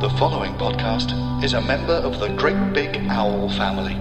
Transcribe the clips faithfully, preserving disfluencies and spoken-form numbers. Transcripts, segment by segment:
The following podcast is a member of the Great Big Owl family.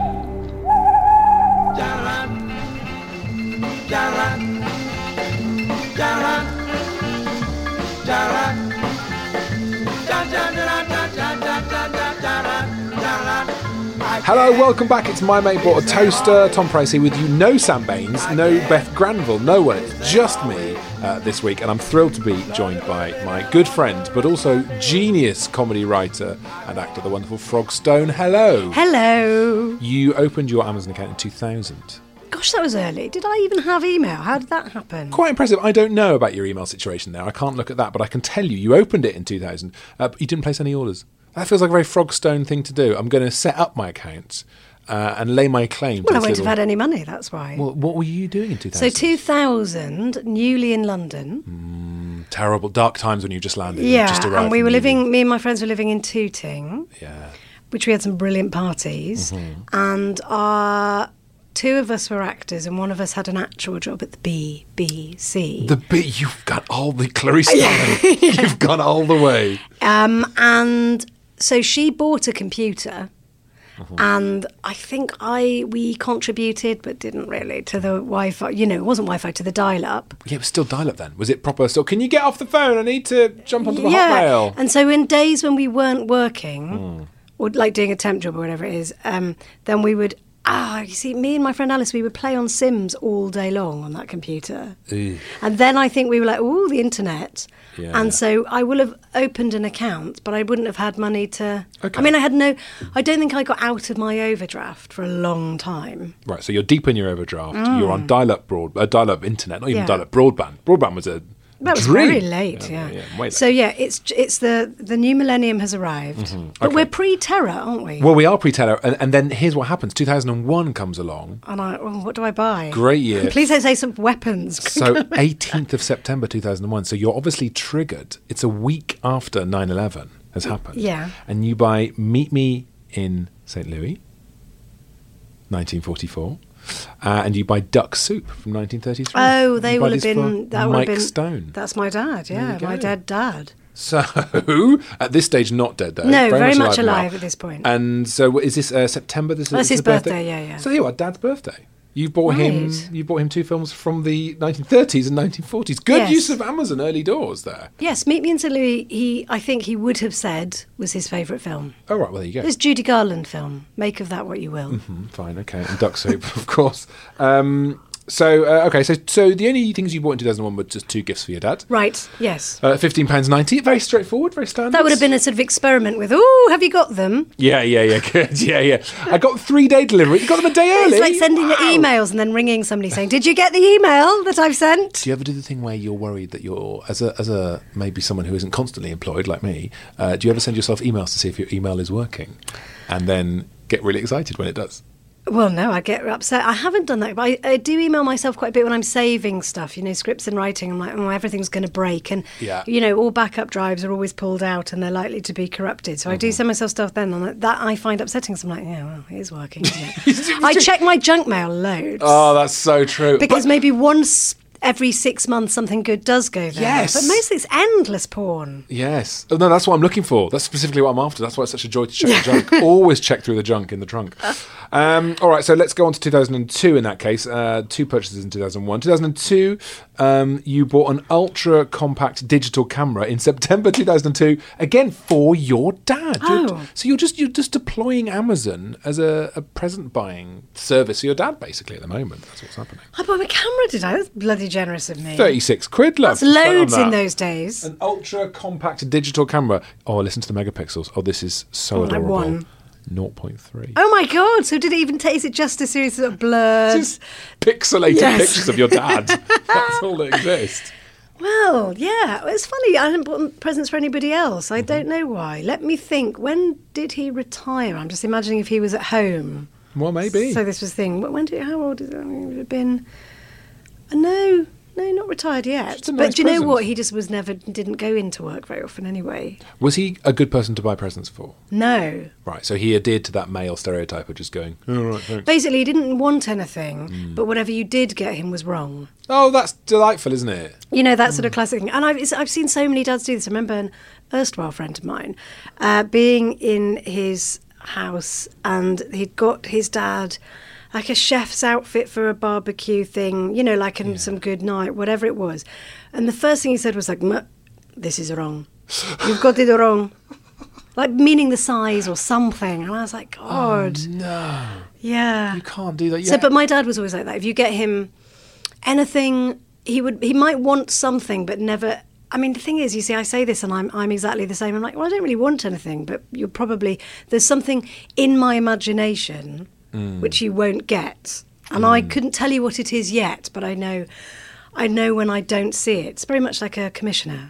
Hello, welcome back. It's My Mate Bought a Toaster. Tom Price here with you. No Sam Baines, no Beth Granville, no one. It's just me uh, this week, and I'm thrilled to be joined by my good friend, but also genius comedy writer and actor, the wonderful Frog Stone. Hello. Hello. You opened your Amazon account in two thousand. Gosh, that was early. Did I even have email? How did that happen? Quite impressive. I don't know about your email situation there. I can't look at that, but I can tell you, you opened it in two thousand, uh, but you didn't place any orders. That feels like a very Frog Stone thing to do. I'm going to set up my account uh, and lay my claim. Well, to I won't little... have had any money, that's why. Well, what were you doing in two thousand? So two thousand, newly in London. Mm, terrible, dark times when you just landed. Yeah, and, just arrived and we were in living, me and my friends were living in Tooting. Yeah. Which we had some brilliant parties. Mm-hmm. And our... Two of us were actors and one of us had an actual job at the B B C. The B, you've got all the Clarice yeah. You've gone all the way. Um, and so she bought a computer mm-hmm. and I think I we contributed but didn't really to the Wi-Fi. You know, it wasn't Wi-Fi, to the dial-up. Yeah, it was still dial-up then. Was it proper? So can you get off the phone? I need to jump onto the yeah. Hotmail. And so in days when we weren't working mm. or like doing a temp job or whatever it is, um, then we would... Ah, you see, me and my friend Alice, we would play on Sims all day long on that computer. Ew. And then I think we were like, oh, the internet. Yeah. And so I will have opened an account, but I wouldn't have had money to... Okay. I mean, I had no... I don't think I got out of my overdraft for a long time. Right, so you're deep in your overdraft. Mm. You're on dial-up broad, uh, dial-up internet, not even Yeah. dial-up broadband. Broadband was a That was dream. very late, yeah. yeah. yeah way late. So, yeah, it's it's the, the new millennium has arrived. Mm-hmm. But Okay. we're pre-terror, aren't we? Well, we are pre-terror, and, and then here's what happens. two thousand one comes along. And I, well, what do I buy? Great year. Please don't say some weapons. So eighteenth of September two thousand one. So you're obviously triggered. It's a week after nine eleven has happened. Yeah. And you buy Meet Me in Saint Louis, nineteen forty-four. Uh, and you buy Duck Soup from nineteen thirty-three. Oh, they You buy will have these been... for That would Mike have been, Stone. That's my dad, yeah. you My go. dead dad. So, at this stage, not dead though. No, very much now. alive at this point. And so, is this uh, September? This That's is his birthday, yeah, yeah. So here, what? Dad's birthday. You bought him. Right. You bought him two films from the nineteen thirties and nineteen forties. Good Yes. use of Amazon early doors there. Yes, Meet Me in Saint Louis, he, I think he would have said was his favourite film. Oh right, well there you go. This Judy Garland film. Make of that what you will. Mm, fine, okay, and Duck Soup, of course. Um, so uh, okay, so so the only things you bought in two thousand one were just two gifts for your dad. Right, yes. Uh, fifteen pounds ninety. Very straightforward, very standard. That would have been a sort of experiment with, oh, have you got them? Yeah, yeah, yeah, good. Yeah, yeah. I got three day delivery. You got them a day early. It's like sending Wow. the emails and then ringing somebody saying, did you get the email that I've sent? Do you ever do the thing where you're worried that you're, as a, as a maybe someone who isn't constantly employed like me, uh, do you ever send yourself emails to see if your email is working, and then get really excited when it does? Well, no, I get upset. I haven't done that, but I, I do email myself quite a bit when I'm saving stuff, you know, scripts and writing. I'm like, oh, everything's going to break. And, Yeah. you know, all backup drives are always pulled out and they're likely to be corrupted. So mm-hmm. I do send myself stuff then. And that I find upsetting. So I'm like, yeah, well, it is working, isn't it? I check my junk mail loads. Oh, that's so true. Because But- maybe once every six months something good does go there. Yes. But mostly it's endless porn. Yes. Oh, no, that's what I'm looking for. That's specifically what I'm after. That's why it's such a joy to check the junk. Always check through the junk in the trunk. Um, all right, so let's go on to two thousand two in that case. Uh, two purchases in two thousand one. two thousand two, um, you bought an ultra compact digital camera in September two thousand two, again for your dad. You're- Oh. So you're just you're just deploying Amazon as a, a present buying service for your dad, basically, at the moment. That's what's happening. I bought a camera, did I? That's bloody generous of me. thirty-six quid, love. That's loads Spent on in that. those days. An ultra compact digital camera. Oh, listen to the megapixels. Oh, this is so Oh, like adorable. one. zero point three. Oh my God! So did it even take? Is it just a series of blurs? Just pixelated Yes. pictures of your dad. That's all that exists. Well, yeah. It's funny. I hadn't bought presents for anybody else. I Mm-hmm. don't know why. Let me think. When did he retire? I'm just imagining if he was at home. Well, maybe. So this was the thing. When did? How old is it? I mean, it would have been. Uh, no, no, not retired yet. Just a But nice do you know present. what? He just was never didn't go into work very often anyway. Was he a good person to buy presents for? No. Right, so he adhered to that male stereotype of just going, oh, right, thanks. Basically, he didn't want anything, Mm. but whatever you did get him was wrong. Oh, that's delightful, isn't it? You know, that sort of classic thing. And I've, it's, I've seen so many dads do this. I remember erstwhile friend of mine, uh, being in his house, and he'd got his dad like a chef's outfit for a barbecue thing, you know, like in yeah. some good night, whatever it was. And the first thing he said was like, this is wrong. You've got it wrong. Like meaning the size or something. And I was like, God. Oh, no. Yeah. You can't do that. Yeah. So, but my dad was always like that. If you get him anything, he would, he might want something, but never. I mean, the thing is, you see, I say this and I'm, I'm exactly the same. I'm like, well, I don't really want anything, but you're probably, there's something in my imagination mm. which you won't get. And mm. I couldn't tell you what it is yet, but I know, I know when I don't see it. It's very much like a commissioner.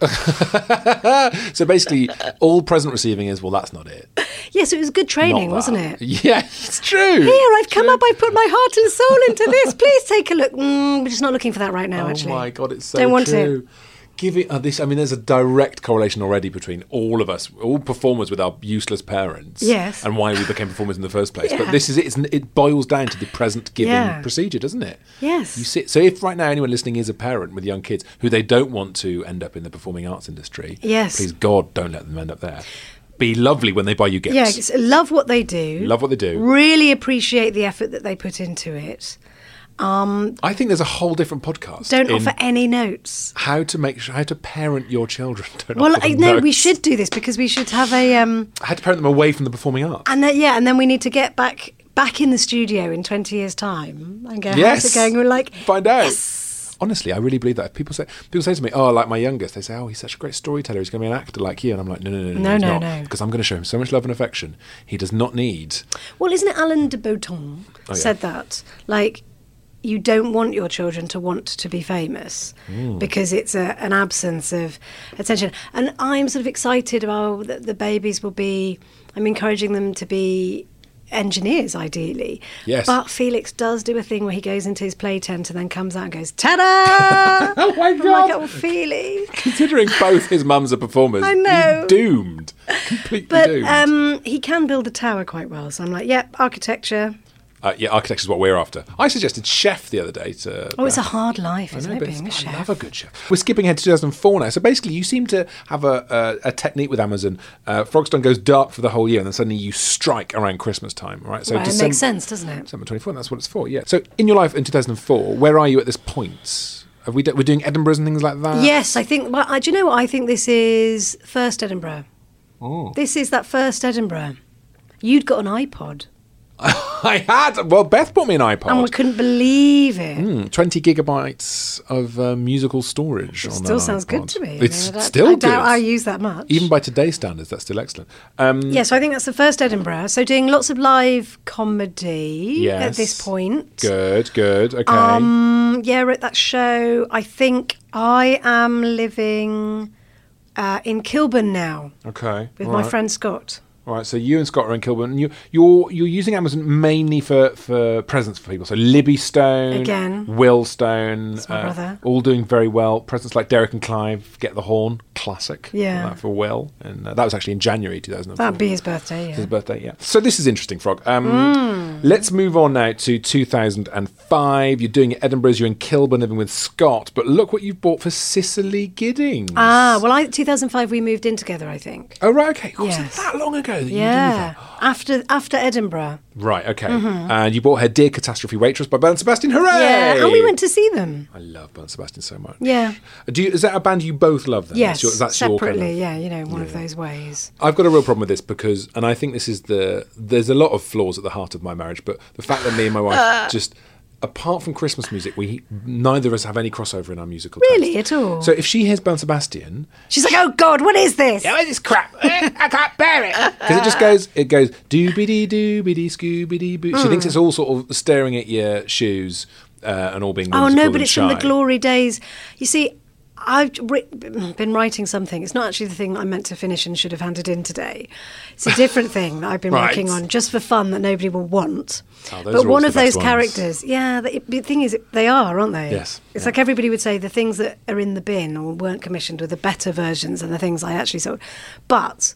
So basically, all present receiving is, well, that's not it. Yes, it was good training, wasn't it? Yeah, it's true. Here, I've come true. up, I've put my heart and soul into this. Please take a look. Mm, we're just not looking for that right now, oh actually. Oh my God, it's so don't want true. It. Give it uh, this. I mean, there's a direct correlation already between all of us, all performers with our useless parents, yes, and why we became performers in the first place. Yeah. But this is it. It's, it boils down to the present giving yeah. procedure, doesn't it? Yes. You sit. So if right now anyone listening is a parent with young kids who they don't want to end up in the performing arts industry, yes, please God, don't let them end up there. Be lovely when they buy you gifts. Yeah, love what they do. Love what they do. Really appreciate the effort that they put into it. Um, I think there's a whole different podcast. Don't offer any notes. How to make how to parent your children. Don't well, offer I, them no, notes. we should do this because we should have a. Um, how to parent them away from the performing arts. And then, yeah, and then we need to get back back in the studio in twenty years' time and go. Yes. How's it going? We're like find out. Yes. Honestly, I really believe that. If people say people say to me, "Oh, like my youngest," they say, "Oh, he's such a great storyteller. He's going to be an actor like you." And I'm like, "No, no, no, no, no, he's no, not, no." Because I'm going to show him so much love and affection. He does not need. Well, isn't it Alain de Botton oh, yeah. said that? Like, you don't want your children to want to be famous mm. because it's a, an absence of attention. And I'm sort of excited about that the babies will be. I'm encouraging them to be engineers, ideally. Yes. But Felix does do a thing where he goes into his play tent and then comes out and goes, ta-da! Oh my God! I'm like, oh, Felix. Considering both his mums are performers, I know. He's doomed. Completely but, doomed. But um, he can build a tower quite well. So I'm like, yep, architecture. Uh, yeah, architecture is what we're after. I suggested chef the other day to... Oh, it's a hard life, isn't know, it, being a I chef? I love a good chef. We're skipping ahead to two thousand four now. So basically, you seem to have a, a, a technique with Amazon. Uh, Frogstone goes dark for the whole year, and then suddenly you strike around Christmas time, right? So well, December, it makes sense, doesn't it? December twenty-fourth, that's what it's for, yeah. So in your life in two thousand four, where are you at this point? Have we d- we're doing Edinburghs and things like that? Yes, I think... Well, I, do you know what? I think this is first Edinburgh. Oh. This is that first Edinburgh. You'd got an iPod. I had. Well, Beth bought me an iPod. And we couldn't believe it. Mm, twenty gigabytes of uh, musical storage. It on still that sounds iPod. good to me. It's I mean, I still I good. doubt I use that much. Even by today's standards, that's still excellent. Um, yeah, so I think that's the first Edinburgh. So doing lots of live comedy yes. at this point. Good, good, okay. Um, yeah, we're at that show. I think I am living uh, in Kilburn now. Okay. With all my right. friend Scott. All right, so you and Scott are in Kilburn. And you, you're you're using Amazon mainly for, for presents for people. So Libby Stone, Again. Will Stone, That's my brother. all doing very well. Presents like Derek and Clive, Get the Horn, classic. Yeah. That for Will, and uh, that was actually in January two thousand four. That'd be his birthday, yeah. His birthday, yeah. So this is interesting, Frog. Um, Mm. Let's move on now to two thousand five. You're doing it Edinburgh's. You're in Kilburn, living with Scott. But look what you've bought for Cicely Giddings. Ah, well, I, two thousand five we moved in together, I think. Oh, right, okay. Oh, Yes. was it that long ago that you did Yeah, that? after after Edinburgh. Right, okay. And you bought her Dear Catastrophe Waitress by Bernard Sebastian. Hooray! Yeah, and we went to see them. I love Bernard Sebastian so much. Yeah. Do you, is that a band you both love then? Yes, That's your, that's your separately, kind of- yeah, you know, one of Yeah. those ways. I've got a real problem with this because, and I think this is the, there's a lot of flaws at the heart of my marriage, but the fact that me and my wife just, apart from Christmas music, we neither of us have any crossover in our musical Really, taste. at all? So if she hears Bernard Sebastian, She's like, oh, God, what is this? what is this crap? I can't bear it. Because it just goes, it goes, doobity doobity scooby boo. She thinks it's all sort of staring at your shoes uh, and all being Oh, whimsical no, but and it's from the shy. glory days. You see, I've ri- been writing something. It's not actually the thing I meant to finish and should have handed in today. It's a different thing that I've been Right. working on just for fun that nobody will want. Oh, those but are one always of the those best ones. characters, yeah, the, the thing is, they are, aren't they? Yes, It's yeah. like everybody would say the things that are in the bin or weren't commissioned were the better versions than the things I actually sold. But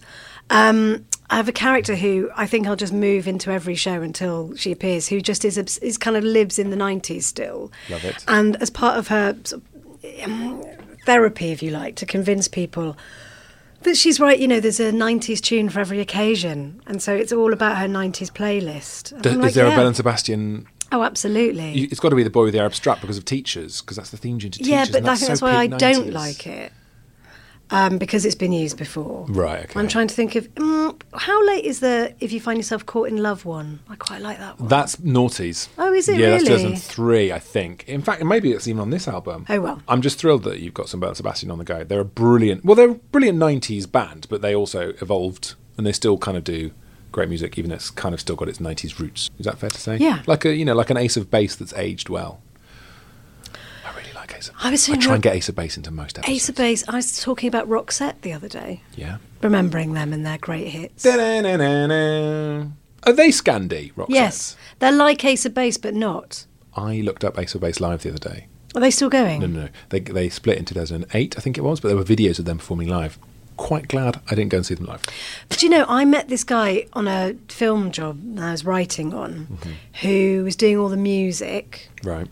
um, I have a character who I think I'll just move into every show until she appears, who just is, obs- is kind of lives in the nineties still. Love it. And as part of her sort of, um, therapy, if you like, to convince people That she's right, you know, there's a nineties tune for every occasion. And so it's all about her nineties playlist. And D- I'm is like, there yeah. a Belle and Sebastian? Oh, absolutely. You, it's got to be the boy with the Arab strap because of Teachers, because that's the theme tune to Teachers. yeah, but and I that's think that's so why I peak don't nineties. like it. Um, because it's been used before. Right, okay. I'm trying to think of mm, how late is the If You Find Yourself Caught in Love one? I quite like that one. That's Naughties. Oh, is it Yeah, that's really? two thousand three, I think. In fact, maybe it's even on this album. Oh, well. I'm just thrilled that you've got some Belle and Sebastian on the go. They're a brilliant, well, they're a brilliant nineties band, but they also evolved and they still kind of do great music, even though it's kind of still got its nineties roots. Is that fair to say? Yeah. Like a, you know, like an Ace of Base that's aged well. I really like Ace of Base. I was I saying try and Rock- get Ace of Base into most episodes. Ace of Base. I was talking about Roxette the other day, Yeah. remembering them and their great hits. Da-na-na-na-na. Are they Scandi, Roxette? Yes, they're like Ace of Base, but not. I looked up Ace of Base live the other day. Are they still going? No, no, no. They, they split in two thousand eight, I think it was, but there were videos of them performing live. Quite glad I didn't go and see them live. But you know, I met this guy on a film job that I was writing on, Mm-hmm. who was doing all the music. Right.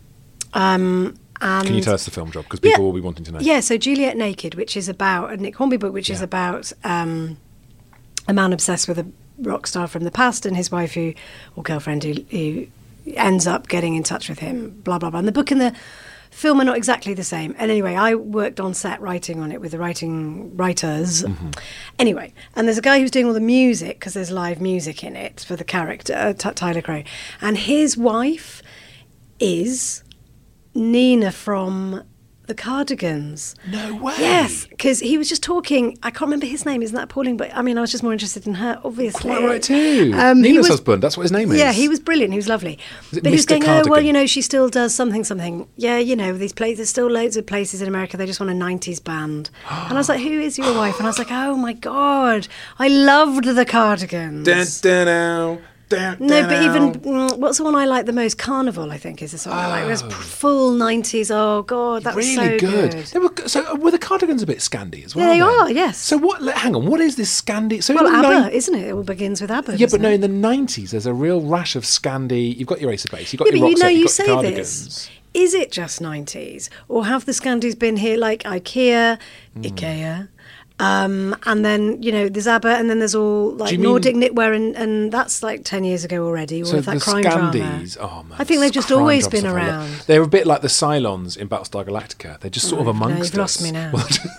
Um, and Can you tell us the film job? Because Yeah. people will be wanting to know. Yeah, so Juliet Naked, which is about a Nick Hornby book, which is Yeah. about um, a man obsessed with a rock star from the past and his wife who, or girlfriend who, who ends up getting in touch with him, blah, blah, blah. And the book and the film are not exactly the same. And anyway, I worked on set writing on it with the writing writers. Mm-hmm. Anyway, and there's a guy who's doing all the music, because there's live music in it for the character, uh, T- Tyler Crowe. And his wife is Nina from the Cardigans. No way. Yes, because he was just talking. I can't remember his name. Isn't that appalling? But I mean, I was just more interested in her, obviously. Quite right too. Um, he Nina's was- husband, that's what his name is. Yeah, he was brilliant. He was lovely. Is it But he was Mister going, oh, well, Cardigan? you know, she still does something, something. Yeah, you know, these places, there's still loads of places in America, they just want a nineties band. And I was like, who is your wife? And I was like, oh my God, I loved the Cardigans. Dun, dun, dun, dun, No, but dun. even mm, what's the one I like the most? Carnival, I think, is the song I like. It was p- full nineties. Oh God, that was really so good. good. They were, so uh, were the Cardigans a bit Scandi as well? Yeah, they then? are, yes. So what? le- Hang on. What is this Scandi? So Well, in the ABBA, nine- isn't it? It all begins with ABBA. Yeah, but doesn't no, it? in the nineties, there's a real rash of Scandi. You've got your Ace of Base, you've got Yeah, your but you Roxette, know, you've you got say your Cardigans. this. Is it just nineties, or have the Scandis been here like IKEA, Hmm. IKEA, um, and then you know there's ABBA, and then there's all like you mean- Nordic knitwear, and, and that's like ten years ago already. Or So with that the crime Scandis, drama. oh man, I think they've just crime always drama been stuff I love. around. They're a bit like the Cylons in Battlestar Galactica. They're just sort of Oh, no, amongst you've us. lost me now.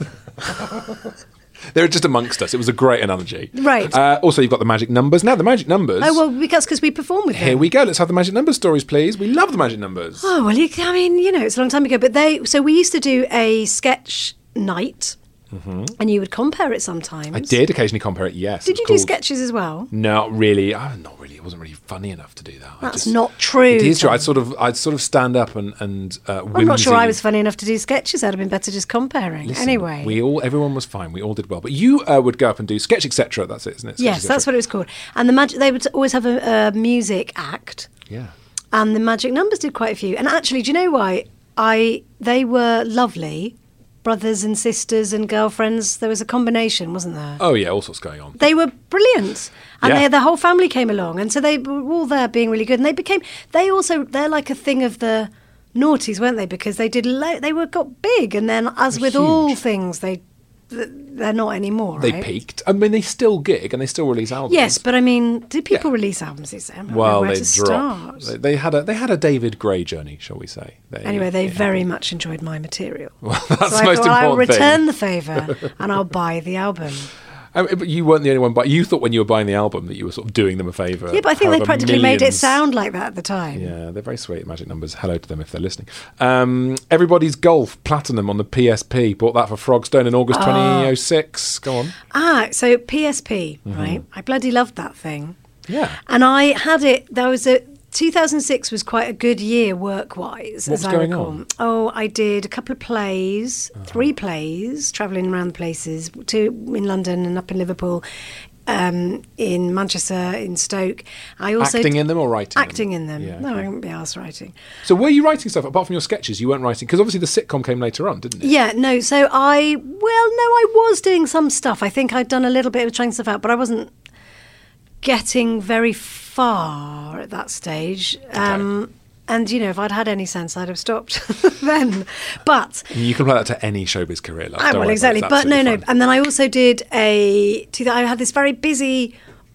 They're just amongst us. It was a great analogy. Right. Uh, also, you've got the magic numbers. Now, the magic numbers. Oh well, because because we perform with them. Here we go. Let's have the magic numbers stories, please. We love the magic numbers. Oh well, you, I mean, you know, it's a long time ago, but they. So we used to do a sketch night, and you would compare it sometimes. Mm-hmm. I did occasionally compare it. Yes. Did It's you do called- sketches as well? Not really. Uh, not really. It wasn't really funny enough to do that. I That's just- not true, It is true. Tom. I'd sort of, I'd sort of stand up and and. Uh, I'm not sure I whimsy- was funny enough to do sketches. That'd have been better just comparing. Listen, anyway, we all, everyone was fine. We all did well. But you uh, would go up and do sketch, et cetera. That's it, isn't it? Sketch, yes, et cetera. that's what it was called. And the magic, they would always have a, a music act, Yeah. and the Magic Numbers did quite a few. And actually, do you know why? I they were lovely, brothers and sisters and girlfriends. There was a combination, wasn't there? Oh yeah, all sorts going on. They were brilliant, and Yeah. they, the whole family came along, and so they were all there being really good. And they became, they also, they're like a thing of the noughties, weren't they? Because they did, lo- they were got big, and then as They're with all huge. things, they th- they're not anymore. They right? peaked. I mean, they still gig and they still release albums. Yes, but I mean, did people Yeah. release albums these days? I don't know well, where they to dropped. start. They, they had a they had a David Gray journey, shall we say? They, Anyway, they it very happened. much enjoyed my material. Well, that's so the I most thought I'll important thing. return the favour and I'll buy the album. I mean, but you weren't the only one. But you thought when you were buying the album that you were sort of doing them a favour. Yeah, but I think they However practically made it millions- sound like that at the time. Yeah, they're very sweet. Magic Numbers. Hello to them if they're listening. Um, Everybody's Golf Platinum on the P S P. Bought that for Frogstone in August twenty oh six. Go on. Ah, so P S P, Mm-hmm. right? I bloody loved that thing. Yeah. And I had it, there was a, two thousand six was quite a good year work-wise, What as was I going recall. on? Oh, I did a couple of plays, Uh-huh. three plays, travelling around places, two in London and up in Liverpool, um, in Manchester, in Stoke. I also Acting in them or writing? acting in them. Yeah, No, okay. I wouldn't be asked writing. So were you writing stuff apart from your sketches? You weren't writing because obviously the sitcom came later on, didn't it? Yeah, no, so I, well, no, I was doing some stuff. I think I'd done a little bit of trying stuff out, but I wasn't getting very far at that stage. Um, And, you know, if I'd had any sense, I'd have stopped then. But... You can apply that to any showbiz career. Like, I, don't well, worry exactly. about it. It's But no, no. absolutely fine. And then I also did a... I had this very busy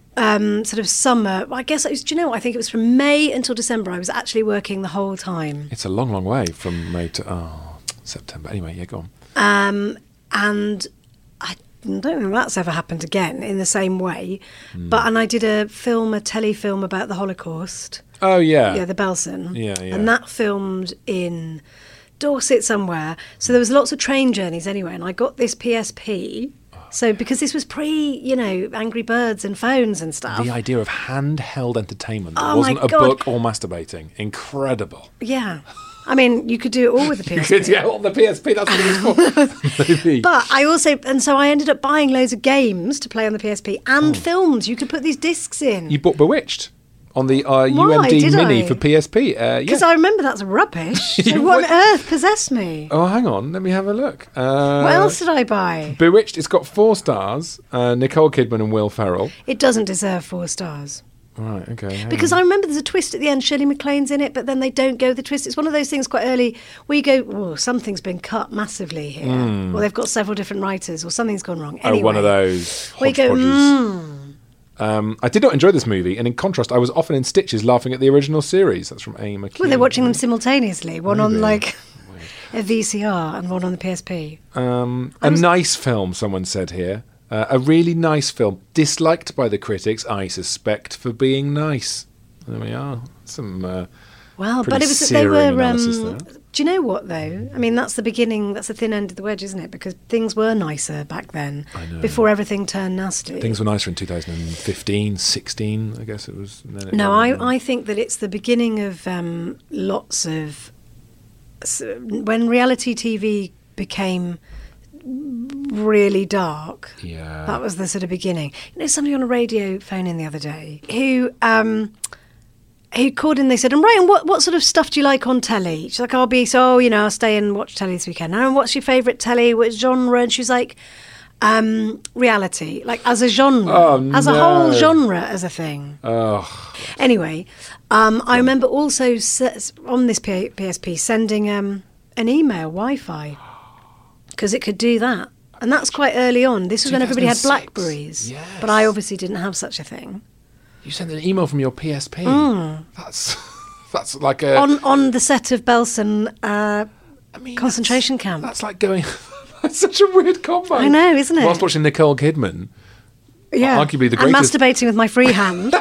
um, sort of summer. I guess, it was, do you know what? I think it was from May until December. I was actually working the whole time. It's a long, long way from May to oh, September. Anyway, yeah, go on. Um, and I don't think that's ever happened again in the same way. Hmm. But and I did a film, a telefilm about the Holocaust. Oh, yeah. Yeah, the Belsen. Yeah, yeah. And that filmed in Dorset somewhere. So there was lots of train journeys anyway. And I got this P S P. So because this was pre, you know, Angry Birds and phones and stuff. The idea of handheld entertainment that Oh, my wasn't a God. book or masturbating. Incredible. Yeah. I mean, you could do it all with the P S P. yeah, on the P S P, that's what it's for. Maybe. But I also, and so I ended up buying loads of games to play on the P S P and Oh. films. You could put these discs in. You bought Bewitched on the uh, U Why, M D did Mini I? for P S P. Uh, Because yeah. I remember that's rubbish. So You what would- on earth possessed me? Oh, hang on. Let me have a look. Uh, What else did I buy? Bewitched, it's got four stars. Uh, Nicole Kidman and Will Ferrell. It doesn't deserve four stars. Right, okay. hang Because on. I remember there's a twist at the end. Shirley MacLaine's in it, but then they don't go with the twist. It's one of those things quite early where you go, oh, something's been cut massively here. Well, they've got several different writers or something's gone wrong. Hmm. Oh, Anyway, one of those where you go, hodgepodges. mm. Um, I did not enjoy this movie, and in contrast, I was often in stitches laughing at the original series. That's from A. McKeon. Well, they're watching them simultaneously. One on Maybe. like a V C R and one on the P S P. Um, a nice film, someone said here. Uh, a really nice film, disliked by the critics, I suspect, for being nice. There we are. Some. Uh, Well, Pretty but it was they searing were. analysis Um, there. do you know what though? I mean, that's the beginning. That's the thin end of the wedge, isn't it? Because things were nicer back then, I know. before everything turned nasty. things were nicer in two thousand fifteen, sixteen, I guess it was. and then it No, went on. I, I think that it's the beginning of um, lots of s- when reality T V became really dark. Yeah. That was the sort of beginning. You know, somebody on a radio phone in the other day who um, who called in. They said, "And Ryan, what what sort of stuff do you like on telly?" She's like, "I'll be so you know, I'll stay and watch telly this weekend." And what's your favourite telly? What genre? And she was like, um, "Reality, like as a genre, Oh, as a no. whole genre, as a thing." Oh, Anyway, um, I remember also s- on this P- PSP sending um, an email Wi-Fi because it could do that, and that's quite early on. This was when everybody had two thousand six. Blackberries, Yes. but I obviously didn't have such a thing. you sent an email from your P S P. That's that's like a. Mm. On on the set of Belsen uh, I mean, concentration that's, camp. That's like going. That's such a weird combo. I know, isn't it? Whilst watching Nicole Kidman. Yeah, arguably the and greatest- masturbating with my free hand.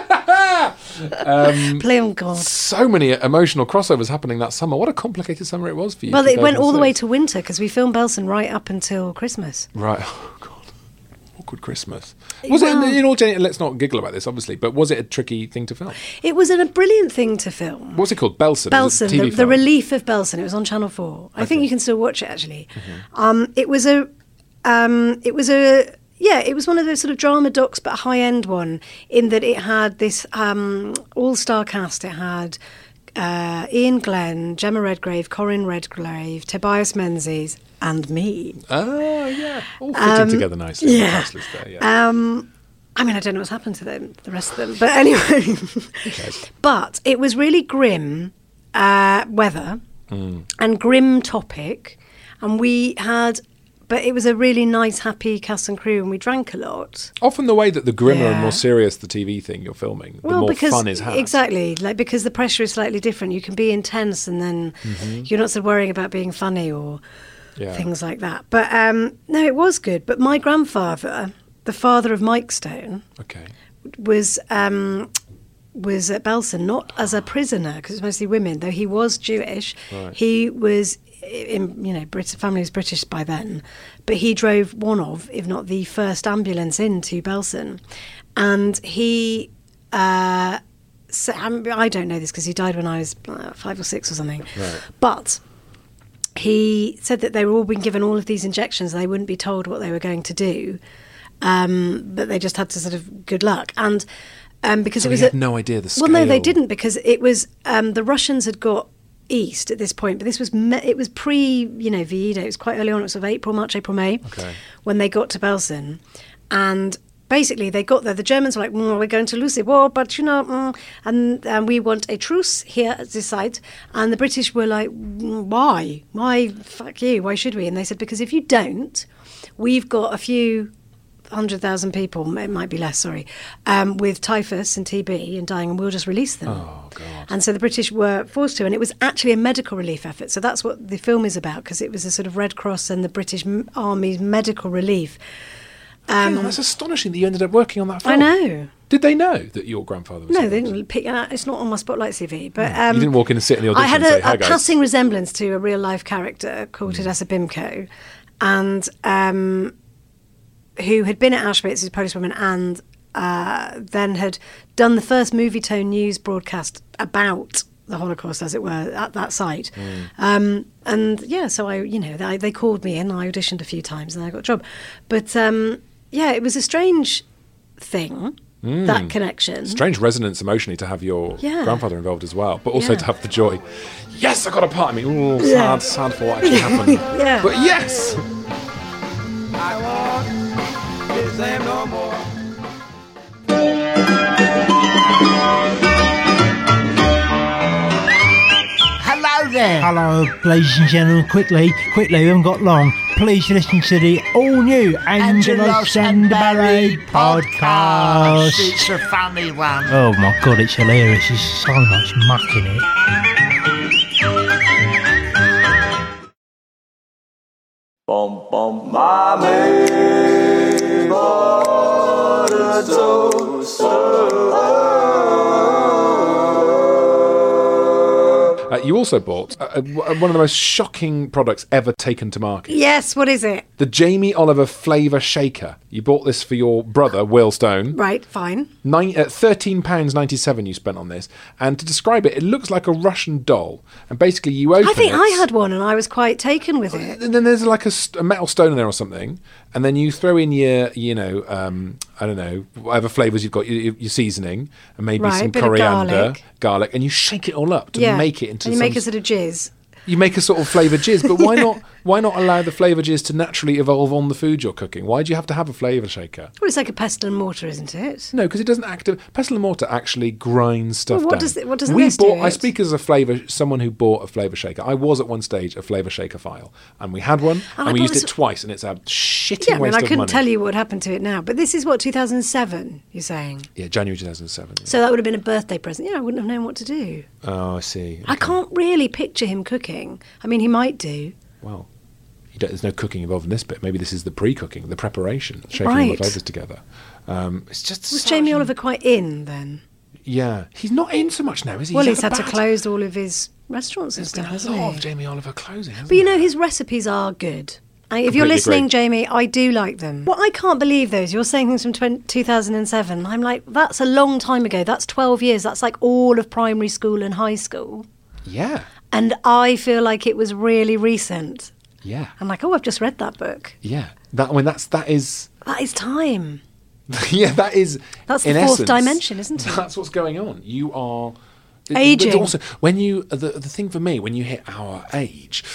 Um, Play on God. So many emotional crossovers happening that summer. What a complicated summer it was for you. Well, it went all the way two thousand six. to winter because we filmed Belsen right up until Christmas. Right. Oh, God. Awkward Christmas. Was Well- it, in all, Jenny, let's not giggle about this, obviously, but was it a tricky thing to film? It was an, a brilliant thing to film. What's it called? Belsen? Was it a Belsen, T V the, the film? relief of Belsen. It was on Channel Four. I think Okay. you can still watch it actually. Mm-hmm. Um, it was a, um, it was a, yeah, it was one of those sort of drama docs, but a high end one in that it had this um, all star cast. It had uh, Ian Glenn, Gemma Redgrave, Corinne Redgrave, Tobias Menzies, and me. Oh, yeah. All fitting together nicely. Um, yeah. Nicely there, yeah. Um, I mean, I don't know what's happened to them, the rest of them, but anyway. But it was really grim uh, weather and grim topic, and we had, but it was a really nice, happy cast and crew, and we drank a lot. Often the way that the grimmer and Yeah. more serious the T V thing you're filming, the Well, more because fun is had. exactly, like because the pressure is slightly different. You can be intense, and then you're not sort of worrying about being funny or Yeah. things like that. But um, no, it was good. But my grandfather, the father of Mike Stone, Okay. was um, was at Belsen, not as a prisoner because it's mostly women, though he was Jewish. Right. He was, in, you know, British family was British by then, but he drove one of, if not the first ambulance into Belsen, and he. Uh, so, I don't know this because he died when I was uh, five or six or something, Right. but. He said that they were all being given all of these injections and they wouldn't be told what they were going to do, um, but they just had to sort of good luck. And um, because So it was he had a- no idea the Well, no, they scale. didn't because it was um, the Russians had got east at this point, but this was me- it was pre you know V E Day. It was quite early on. It was sort of April, March, April, May Okay. when they got to Belsen, and basically they got there. The Germans were like, mm, we're going to lose the war, but you know, mm, and um, we want a truce here at this site. And the British were like, mm, why? Why? Fuck you. Why should we? And they said, because if you don't, we've got a few hundred thousand people, it might be less, sorry, um, with typhus and T B and dying, and we'll just release them. Oh, God. And so the British were forced to, and it was actually a medical relief effort. So that's what the film is about, because it was a sort of Red Cross and the British M- Army's medical relief. Hang on, that's astonishing that you ended up working on that film. I know. Did they know that your grandfather was No, involved? they didn't pick. Uh, it's not on my Spotlight C V, but No. um, You didn't walk in and sit in the audition I had and say, a, "Hi, a guys." passing resemblance to a real life character called Tadessa Bimko, and um, who had been at Auschwitz as a Polish woman, and uh, then had done the first movie tone news broadcast about the Holocaust, as it were, at that site. Mm. Um, and yeah, so I, you know, they, they called me in. I auditioned a few times, and I got a job. But um, yeah, it was a strange thing. Mm. That connection. Strange resonance emotionally to have your yeah. grandfather involved as well, but also yeah. to have the joy. Yes, I got a part of me. Ooh, sad, yeah. sad for what actually happened. yeah. But yes! I want this ain't no more. Hello there. Hello, ladies and gentlemen. Quickly, quickly, we haven't got long. Please listen to the all-new Angelos and Barry podcast. It's a funny one. Oh my God, it's hilarious. There's so much muck in it. Bum bum, mommy, but so Uh, you also bought uh, one of the most shocking products ever taken to market. Yes, what is it? The Jamie Oliver Flavour Shaker. You bought this for your brother, Will Stone. Right, fine. Nine, uh, thirteen pounds ninety-seven you spent on this. And to describe it, it looks like a Russian doll. And basically you open it. I think I had one and I was quite taken with it. And then there's like a, st- a metal stone in there or something. And then you throw in your, you know, um, I don't know, whatever flavours you've got, your, your seasoning, and maybe Right, some bit of coriander, garlic. garlic, and you shake it all up to Yeah. make it into And you some... make a sort of jizz. You make a sort of flavour jizz, but why not why not allow the flavour jizz to naturally evolve on the food you're cooking? Why do you have to have a flavour shaker? Well, it's like a pestle and mortar, isn't it? No, because it doesn't active. Pestle and mortar actually grinds stuff Well, what down. does it- what doesn't we this do bought? I it? speak as a flavour someone who bought a flavour shaker. I was at one stage a flavour shaker file, and we had one, and, I we bought used this- it twice, and it's a shitty Yeah, I mean, waste I of couldn't money. tell you what happened to it now, but this is what, two thousand seven, you're saying? Yeah, January two thousand seven. Yeah. So that would have been a birthday present. Yeah, I wouldn't have known what to do. Oh, I see. I Okay. can't really picture him cooking. I mean, he might do. Well, you don't, there's no cooking involved in this bit. Maybe this is the pre-cooking, the preparation, shaking all Right. the flavours together. Um, it's just Was such Jamie an- Oliver quite in then? Yeah, he's not in so much now, is he? Well, He's he's had to bad- close all of his restaurants and There's been stuff, a hasn't lot he? of Jamie Oliver closing, hasn't But you know, there? his recipes are good. And if you're Completely listening, agree. Jamie, I do like them. What I can't believe, though, is you're saying things from twenty, two thousand seven. I'm like, that's a long time ago. That's twelve years. That's like all of primary school and high school. Yeah, And I feel like it was really recent. yeah, I'm like, oh, I've just read that book. yeah. That I mean, that's that is That is time. yeah, that is. That's in the fourth essence, dimension, isn't it? That's what's going on. You are. it- Aging. But also, when you the the thing for me when you hit our age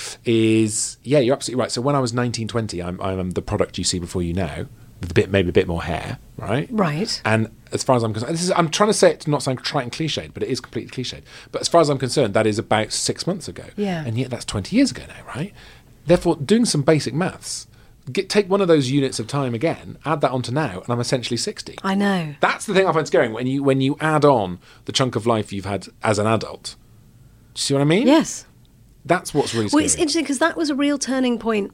is yeah, you're absolutely right. So when I was nineteen, twenty, I'm I'm the product you see before you now, with a bit maybe a bit more hair, right? Right. And as far as I'm concerned, this is I'm trying to say it to not sound trite and cliched, but it is completely cliched. But as far as I'm concerned, that is about six months ago. Yeah. And yet that's twenty years ago now, right? Therefore, doing some basic maths, get, take one of those units of time again, add that onto now, and I'm essentially sixty. I know. That's the thing I find scary when you when you add on the chunk of life you've had as an adult. Do you see what I mean? Yes. That's what's really Well, scary. it's interesting because that was a real turning point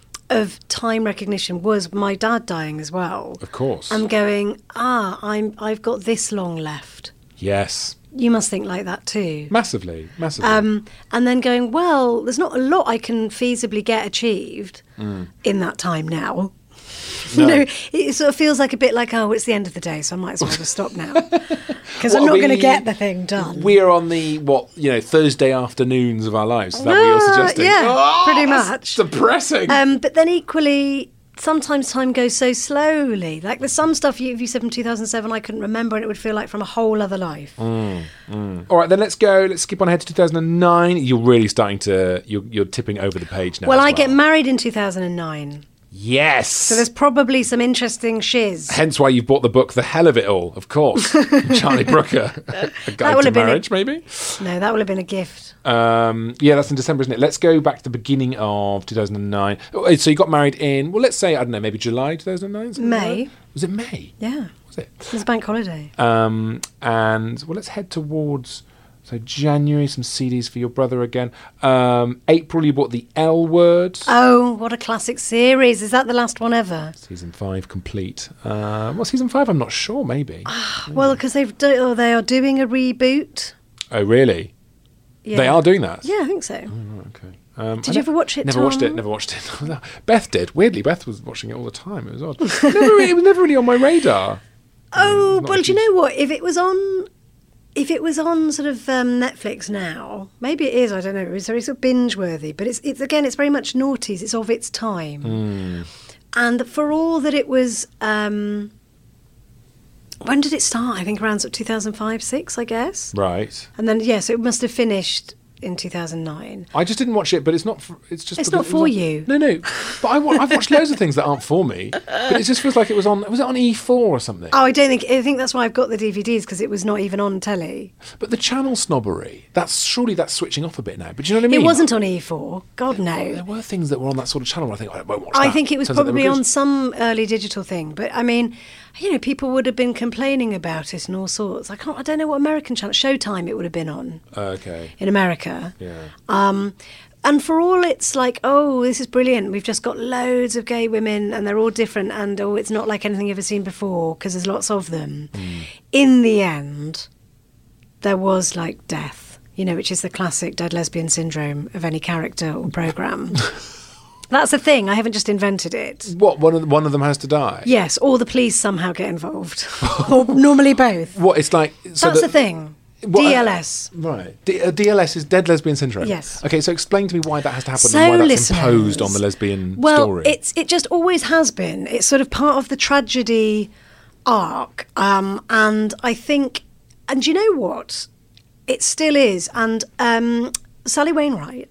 of time recognition. Was my dad dying as well? Of course. I'm going. Ah, I'm. I've got this long left. Yes. You must think like that too. Massively. Massively. Um, and then going, well, there's not a lot I can feasibly get achieved in that time now. You Mm. No. know, it sort of feels like a bit like, oh, it's the end of the day, so I might as well just stop now. Because I'm What not are going to we- get the thing done. We're on the, what, you know, Thursday afternoons of our lives. Is that what you're Ah, suggesting? yeah, Oh, pretty that's much. depressing. Um, but then equally, sometimes time goes so slowly. Like there's some stuff you, you said from two thousand seven I couldn't remember, and it would feel like from a whole other life. All right, then let's go. Let's skip on ahead to two thousand nine. You're really starting to, you're, you're tipping over the page now. Well, as I get married in two thousand nine. Yes. So there's probably some interesting shiz. Hence why you've bought the book The Hell of It All, of course. Charlie Brooker. A Guide will to have been a- Marriage, maybe? No, that will have been a gift. Um, yeah, that's in December, isn't it? Let's go back to the beginning of two thousand nine. Oh, so you got married in, well, let's say, I don't know, maybe July two thousand nine? May. Like was it May? Yeah. Was it? It was a bank holiday. Um, and, well, let's head towards... So January, some C Ds for your brother again. Um, April, you bought The L Word. Oh, what a classic series. Is that the last one ever? Season five complete. Uh, well, season five, I'm not sure, maybe. Well, because they've do- oh, they are doing a reboot. Oh, really? Yeah. They are doing that? Yeah, I think so. Oh, okay. Um, Did I you ne- ever watch it, Never watched it, Tom? never watched it. Beth did. Weirdly, Beth was watching it all the time. It was odd. never really, it was never really on my radar. Oh, not well, a do you huge- know what? If it was on... If it was on sort of um, Netflix now, maybe it is, I don't know, it's very sort of binge-worthy, but it's, it's again, it's very much noughties, it's of its time. Mm. And for all that it was, um, when did it start? I think around sort of two thousand five, six, I guess. Right. And then, yes, it must have finished in two thousand nine. I just didn't watch it, but it's not. For, it's just. It's because not it was for on- you. No, no. But I, wa- I've watched loads of things that aren't for me. But it just feels like it was on. Was it on E four or something? Oh, I don't think, I think that's why I've got the D V Ds, because it was not even on telly. But the channel snobbery. That's surely that's switching off a bit now. But do you know what I mean? It wasn't on E four. God, no. There were things that were on that sort of channel. Where I think I won't watch I that. think it was Turns out they were probably good. on some early digital thing, but I mean, you know, people would have been complaining about it and all sorts. I can't. I don't know what American channel. Showtime. It would have been on Okay. in America. Yeah. Um, and for all it's like, oh, this is brilliant. We've just got loads of gay women, and they're all different, and oh, it's not like anything you've ever seen before because there's lots of them. Mm. In the end, there was like death, you know, which is the classic dead lesbian syndrome of any character or program. That's the thing. I haven't just invented it. What? One of the, one of them has to die. Yes, or the police somehow get involved, or normally both. What? It's like. So That's that- the thing. what- D L S. Right. D- uh, D L S is dead lesbian syndrome. Yes. Okay, so explain to me why that has to happen So, and why that's listeners, imposed on the lesbian well, story. it's it just always has been. It's sort of part of the tragedy arc, um, and I think, and you know what, it still is. And um, Sally Wainwright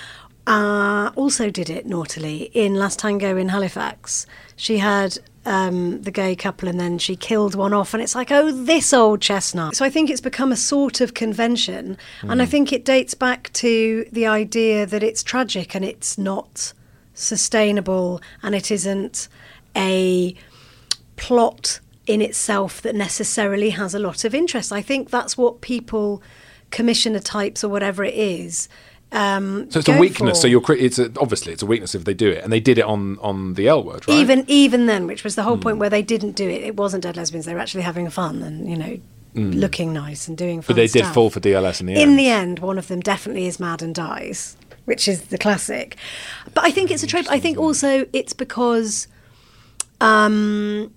uh, also did it naughtily in Last Tango in Halifax. She had um, the gay couple, and then she killed one off, and it's like, oh, this old chestnut. So I think it's become a sort of convention, and I think it dates back to the idea that it's tragic and it's not sustainable, and it isn't a plot in itself that necessarily has a lot of interest. I think that's what people, commissioner types or whatever it is, um, so it's a go weakness. for. So you're cri- it's a, obviously it's a weakness if they do it, and they did it on on the L Word, right? Even even then, which was the whole Hmm. point where they didn't do it, it wasn't dead lesbians. They were actually having fun and, you know, looking nice and doing fun Hmm. but they stuff. did fall for D L S in the end. In the end, one of them definitely is mad and dies, which is the classic. But I think it's a trope. I think also it's because, um,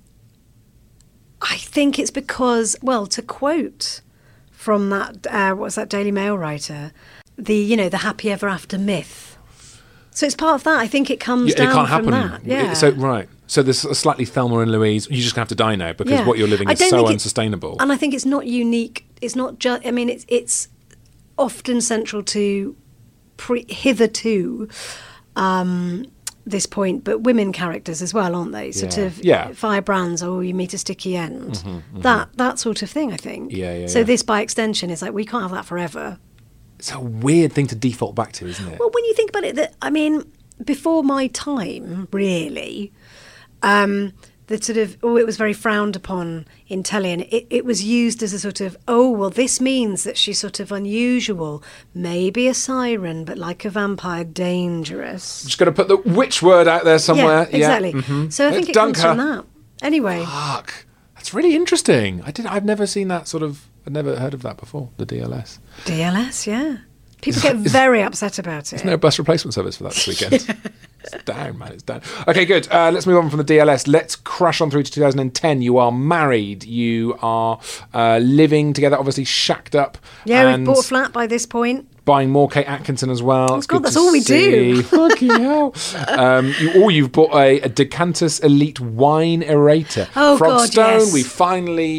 I think it's because, well, to quote from that, uh, what's that Daily Mail writer, the, you know, the happy ever after myth. So it's part of that. I think it comes Yeah, down it can't from happen. that. Yeah. So right. So there's a slightly Thelma and Louise. You're just gonna have to die now because Yeah. what you're living I is don't so think it- unsustainable. And I think it's not unique. It's not just. I mean, it's it's often central to pre, hitherto um, this point, but women characters as well, aren't they? Sort Yeah. of Yeah. firebrands. Oh, you meet a sticky end. That that sort of thing. I think. Yeah, yeah, So yeah. this, by extension, is like we can't have that forever. It's a weird thing to default back to, isn't it? Well, when you think about it, that I mean, before my time, really, um, that sort of, oh, it was very frowned upon in telly, and it, it was used as a sort of, oh, well, this means that she's sort of unusual, maybe a siren, but like a vampire, dangerous. Just going to put the witch word out there somewhere. Yeah, exactly. mhm. So I think Let's it dunk comes from her. that. Anyway, Fuck. That's really interesting. I did. I've never seen that sort of. I've never heard of that before. The D L S. D L S, yeah. People get very upset about it. There's no bus replacement service for that this weekend. It's down, man. It's down. Okay, good. Uh, let's move on from the D L S. Let's crash on through to two thousand ten. You are married. You are uh, living together, obviously shacked up. Yeah, and we've bought a flat by this point. buying more Kate Atkinson as well. It's God, good that's to all we do. see. Fucking hell. Um, you, or you've bought a, a Decantus Elite Wine Aerator. Oh, From God, Stone, yes. we finally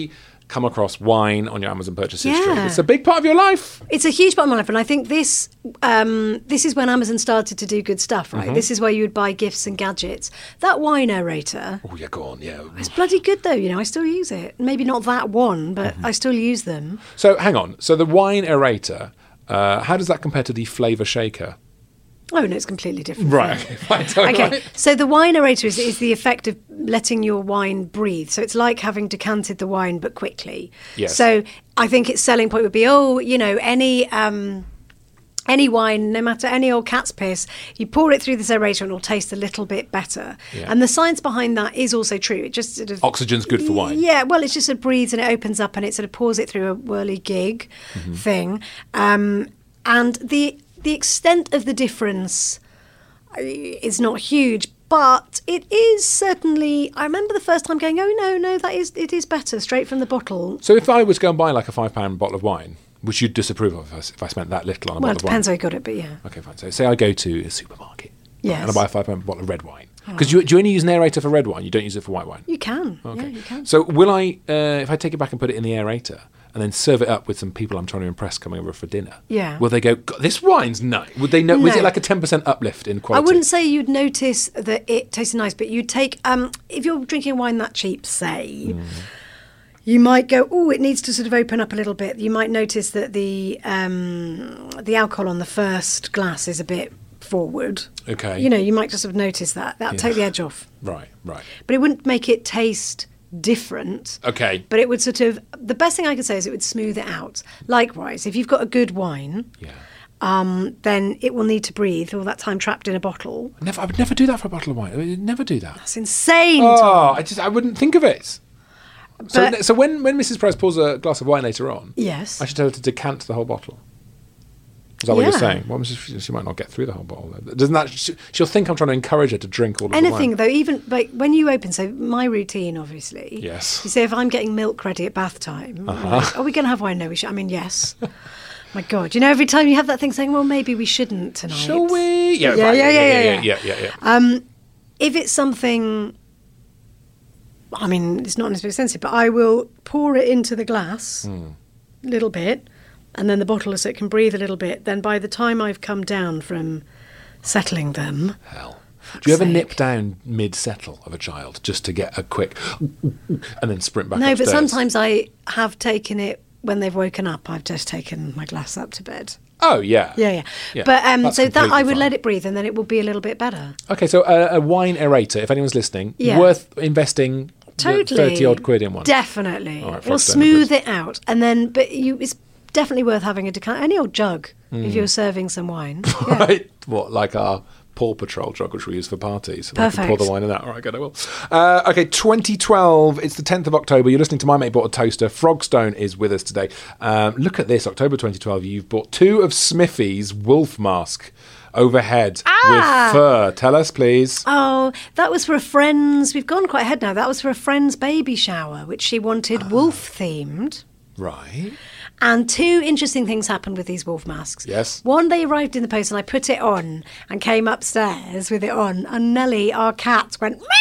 come across wine on your Amazon purchase history. Yeah. It's a big part of your life. It's a huge part of my life, and I think this um, this is when Amazon started to do good stuff, right? Mm-hmm. This is where you would buy gifts and gadgets. That wine aerator, Oh, yeah, go on, yeah. it's bloody good though, you know, I still use it. Maybe not that one, but Mm-hmm. I still use them. So, hang on. So, the wine aerator, uh, how does that compare to the flavour shaker? Oh, no, it's completely different. Right, thing. okay, fine. Tell me Okay, why. so the wine aerator is, is the effect of letting your wine breathe. So it's like having decanted the wine, but quickly. Yes. So I think its selling point would be, oh, you know, any um, any wine, no matter any old cat's piss, you pour it through this aerator and it'll taste a little bit better. Yeah. And the science behind that is also true. It just sort of Oxygen's good for wine. Yeah, well, it just sort of breathes and it opens up and it sort of pours it through a whirly gig Mm-hmm. thing. Um, and the the extent of the difference is not huge, but it is certainly. I remember the first time going, "Oh no, no, that is it is better straight from the bottle." So, if I was going to buy like a five pound bottle of wine, which you'd disapprove of if I, if I spent that little on a Well, it bottle of depends how wine. you got it, but yeah. Okay, fine. So, say I go to a supermarket Yes. and I buy a five pound bottle of red wine. Because you, do you only use an aerator for red wine? You don't use it for white wine? You can. Okay. Yeah, you can. So will I, uh, if I take it back and put it in the aerator and then serve it up with some people I'm trying to impress coming over for dinner, Yeah. will they go, "God, this wine's nice"? Would they know? Was No. it like a ten percent uplift in I quality? wouldn't say you'd notice that it tasted nice, but you'd take, um, if you're drinking wine that cheap, say, Mm. you might go, oh, it needs to sort of open up a little bit. You might notice that the um, the alcohol on the first glass is a bit forward. Okay. You know, you might just sort of notice that. That'll Yeah. take the edge off. Right, right. But it wouldn't make it taste different. Okay. But it would sort of, the best thing I could say is it would smooth it out. Likewise, if you've got a good wine, Yeah. um, then it will need to breathe all that time trapped in a bottle. Never, I would never do that for a bottle of wine. I would never do that. That's insane. Oh, Tom. I just, I wouldn't think of it. So, But- so when, when Missus Price pours a glass of wine later on, Yes. I should tell her to decant the whole bottle. Is that what you're Yeah. saying? Well, she, she might not get through the whole bottle. Though. Doesn't that? She, she'll think I'm trying to encourage her to drink all of the Anything wine. though, even like when you open, so my routine obviously. Yes. You say if I'm getting milk ready at bath time, Uh-huh. like, are we going to have wine? No, we should. I mean, yes. My God, you know, every time you have that thing saying, well, maybe we shouldn't tonight. Shall we? Yeah, Yeah, right, yeah, yeah, yeah, yeah, yeah, yeah, yeah. Um, if it's something, I mean, it's not necessarily expensive, but I will pour it into the glass Hmm. a little bit, and then the bottle so it can breathe a little bit. Then by the time I've come down from settling them, Hell. Do you ever sake. nip down mid-settle of a child just to get a quick and then sprint back no, upstairs? but sometimes I have taken it when they've woken up. I've just taken my glass up to bed. Oh, yeah. Yeah, yeah. Yeah, But um, that's so that completely I would fine. let it breathe, and then it will be a little bit better. Okay, so a, a wine aerator, if anyone's listening, Yeah. worth investing Totally, thirty odd quid in one. Definitely, All right, it'll five sterling smooth quids. it out, and then but you it's definitely worth having a decant, any old jug Mm. if you're serving some wine. Yeah. Right? What, like our Paw Patrol jug, which we use for parties? And I can pour Perfect. the wine in that. All right, good, I will. Uh, okay, twenty twelve. It's the tenth of October. You're listening to My Mate Bought a Toaster. Frogstone is with us today. Um, look at this, October twenty twelve. You've bought two of Smithy's wolf mask overhead Ah! with fur. Tell us, please. Oh, that was for a friend's. We've gone quite ahead now. That was for a friend's baby shower, which she wanted Ah. wolf themed. Right. And two interesting things happened with these wolf masks. Yes. One, they arrived in the post, and I put it on and came upstairs with it on, and Nellie, our cat, went meow.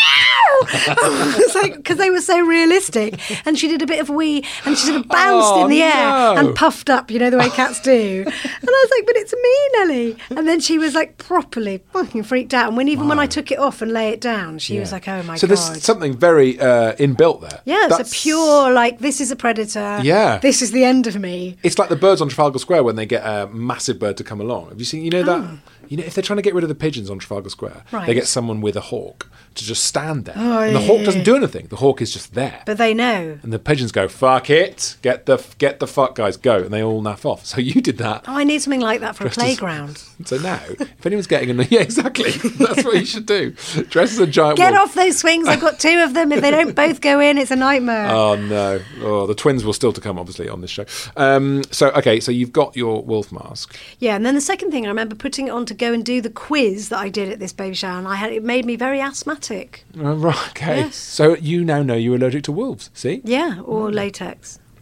It's like because they were so realistic, and she did a bit of wee, and she sort of bounced Oh, in the air no. and puffed up, you know the way cats do. And I was like, "But it's me, Nellie." And then she was like properly fucking freaked out. And when even when I took it off and lay it down, she was Yeah. like, "Oh my so god." there's something very uh, inbuilt there. Yeah, it's That's- a pure like this is a predator. Yeah. This is the end of me. It's like the birds on Trafalgar Square when they get a massive bird to come along. Have you seen? You know that. You know, if they're trying to get rid of the pigeons on Trafalgar Square, Right. they get someone with a hawk to just stand there, Oh, and the yeah, hawk yeah, doesn't yeah. do anything. The hawk is just there, But they know. and the pigeons go, "Fuck it, get the get the fuck guys go," and they all naff off. So you did that. Oh, I need something like that for a Dressed as- playground. So now, if anyone's getting a yeah, exactly, that's what you should do. Dress as a giant. Get wolf. off those swings. I've got two of them. If they don't both go in, it's a nightmare. Oh no! Oh, the twins will still to come, obviously, on this show. Um, so okay, so you've got your wolf mask. Yeah, and then the second thing, I remember putting it on to go and do the quiz that I did at this baby shower, and I had it made me very asthmatic. Oh, right, okay. Yes. So you now know you're allergic to wolves. See? Yeah, or latex.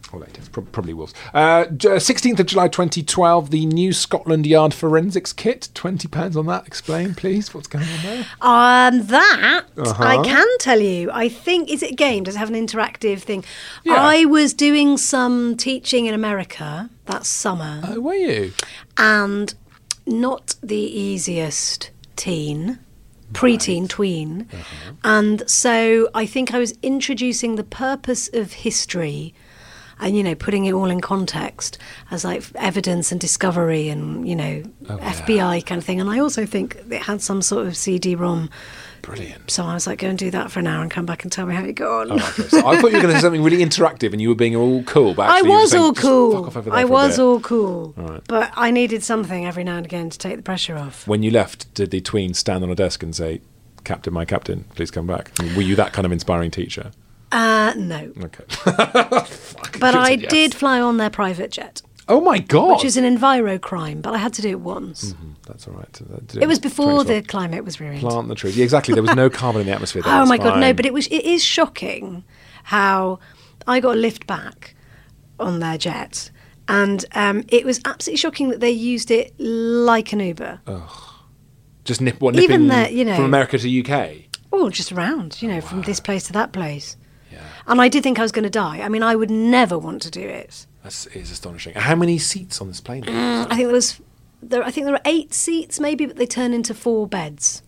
Or latest, pro- probably Wolves. Uh, J- sixteenth of July twenty twelve, the new Scotland Yard forensics kit. twenty pounds on that. Explain, please, what's going on there? Um, that Uh-huh. I can tell you. I think, is it a game? Does it have an interactive thing? Yeah. I was doing some teaching in America that summer, Oh, were you? and not the easiest teen, preteen, tween. Uh-huh. And so I think I was introducing the purpose of history and, you know, putting it all in context as like evidence and discovery and, you know, Oh, F B I kind of thing. And I also think it had some sort of C D ROM. Brilliant. So I was like, go and do that for an hour and come back and tell me how you got on. Oh, okay. So I thought you were going to say something really interactive and you were being all cool, but I actually you were was saying, all "Just fuck cool. off over there I for a was bit." all cool. Right. But I needed something every now and again to take the pressure off. When you left, did the tween stand on a desk and say, "Captain, my captain, please come back"? I mean, were you that kind of inspiring teacher? Uh, no. Okay. But I said yes. did fly on their private jet, Oh my God. which is an enviro crime, but I had to do it once. Mhm, that's all right. Uh, did It was before twenty the climate was ruined. Plant the trees. Yeah, exactly. There was no carbon in the atmosphere. That Oh was my God, no, fine. but it was. It is shocking how I got a lift back on their jet. And um, it was absolutely shocking that they used it like an Uber. Just nip, what, Even nipping there, you know- from America to U K. Oh, just around, you know, from this place to that place. Yeah, And I did think I was going to die. I mean, I would never want to do it. that is astonishing. How many seats on this plane? I think there was, there. I think there were eight seats maybe, but they turn into four beds.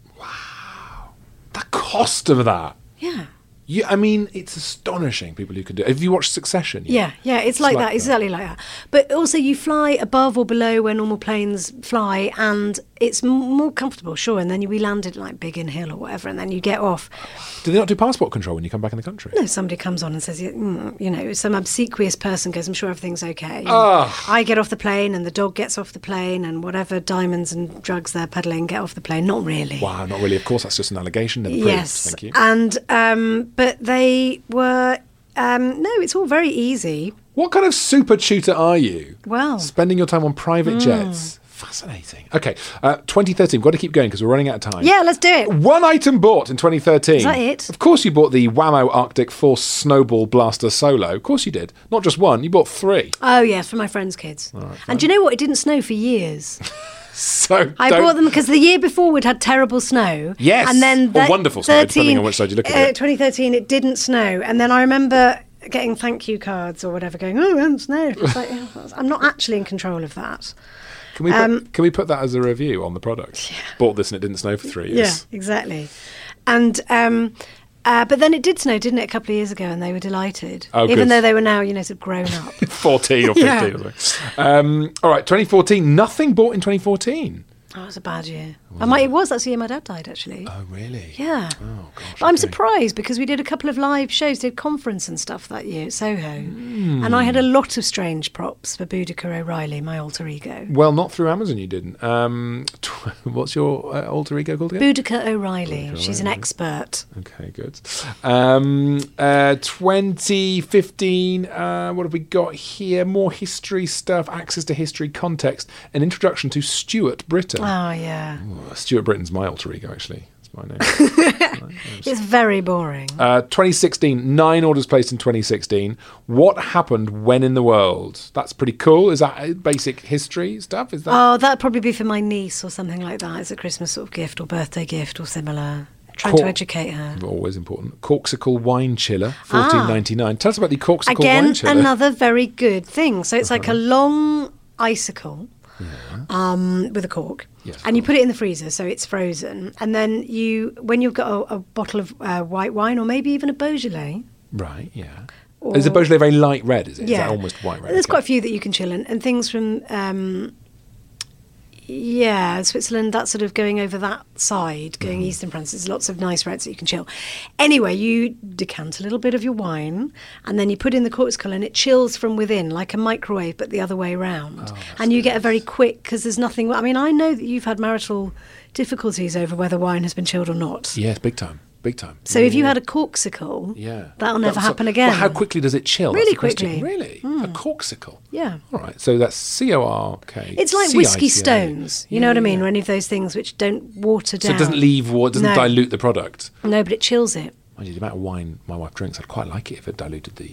The cost of that. Yeah. Yeah, I mean, it's astonishing. People who can do it. Have you watched Succession? yet? Yeah, yeah, it's, like, like that, that. exactly like that. But also, you fly above or below where normal planes fly, and it's m- more comfortable, sure. And then you, we landed like Biggin Hill or whatever, and then you get off. Do they not do passport control when you come back in the country? No, somebody comes on and says, mm, you know, some obsequious person goes, I'm sure everything's okay. Ah. I get off the plane, and the dog gets off the plane, and whatever diamonds and drugs they're peddling get off the plane. Not really. Wow, not really. Of course, that's just an allegation. Never proved. Yes, Thank you. and um, but they were um, no, it's all very easy. What kind of super tutor are you? Well, Spending your time on private Hmm. jets. Fascinating. Okay, uh, twenty thirteen. We've got to keep going because we're running out of time. yeah, let's do it. One item bought in twenty thirteen. Is that it? Of course you bought the Whammo Arctic Force Snowball Blaster Solo. Of course you did. Not just one, you bought three. Oh yes, for my friends' kids. And do you know what? It didn't snow for years. So I don't- bought them because the year before we'd had terrible snow. Yes, and then or that wonderful snow, depending on which side you look at uh, it. twenty thirteen, it didn't snow, and then I remember getting thank you cards or whatever, going, "Oh, it hasn't snowed." It's like, yeah, I'm not actually in control of that. Can we, put, um, can we put that as a review on the product? Bought this and it didn't snow for three years. Yeah, exactly. And um, uh, but then it did snow, didn't it, a couple of years ago, and they were delighted, Oh, even good. though they were now, you know, sort of grown up. fourteen or Yeah. fifteen or something. Um, all right, twenty fourteen. Nothing bought in twenty fourteen. Oh, it was a bad year. And my, it was that's the year my dad died, actually. Oh, really? Yeah. Oh, gosh. But I'm okay. surprised because we did a couple of live shows, did conference and stuff that year at Soho. And I had a lot of strange props for Boudica O'Reilly, my alter ego. Well, not through Amazon, you didn't. Um, tw- what's your uh, alter ego called again? Boudica O'Reilly. She's an O'Reilly. expert. Okay, good. Um, uh, twenty fifteen, uh, what have we got here? More history stuff, access to history, context, an introduction to Stuart Britain. Oh, yeah. Uh, Stuart Britton's my alter ego, actually. That's my name. It's very boring. uh, twenty sixteen, nine orders placed in twenty sixteen. What happened when in the world? That's pretty cool. Is that uh, basic history stuff? Is that? Oh, that'd probably be for my niece or something like that. It's a Christmas sort of gift or birthday gift or similar. Trying to Cool. educate her. Always important. Corksicle wine chiller, fourteen ninety nine. Tell us about the Corksicle Again, wine chiller. another very good thing. So it's like a long icicle um, with a cork. Yes, of and you put it in the freezer so it's frozen. And then you, when you've got a, a bottle of uh, white wine or maybe even a Beaujolais. Right, yeah. Or- Is the Beaujolais very light red, is it? Is Yeah. that almost white red? There's Okay. quite a few that you can chill in. And things from, um, yeah, Switzerland, that's sort of going over that side, going Mm-hmm. eastern France. There's lots of nice reds that you can chill. Anyway, you decant a little bit of your wine and then you put in the corksicle and it chills from within like a microwave, but the other way around. Oh, and you get a very quick, because there's nothing, I mean, I know that you've had marital difficulties over whether wine has been chilled or not. Yes, big time. Big time. So if you had a corksicle, Yeah. that'll never That's- happen again. Well, how quickly does it chill? Really That's the question. quickly. Really? A corksicle? Yeah. All right. So that's C O R K. It's like C I C A. whiskey stones. You know what I mean? Yeah. Or any of those things which don't water So down. it doesn't leave water, doesn't No. dilute the product. No, but it chills it. Mind you, the amount of wine my wife drinks, I'd quite like it if it diluted the uh,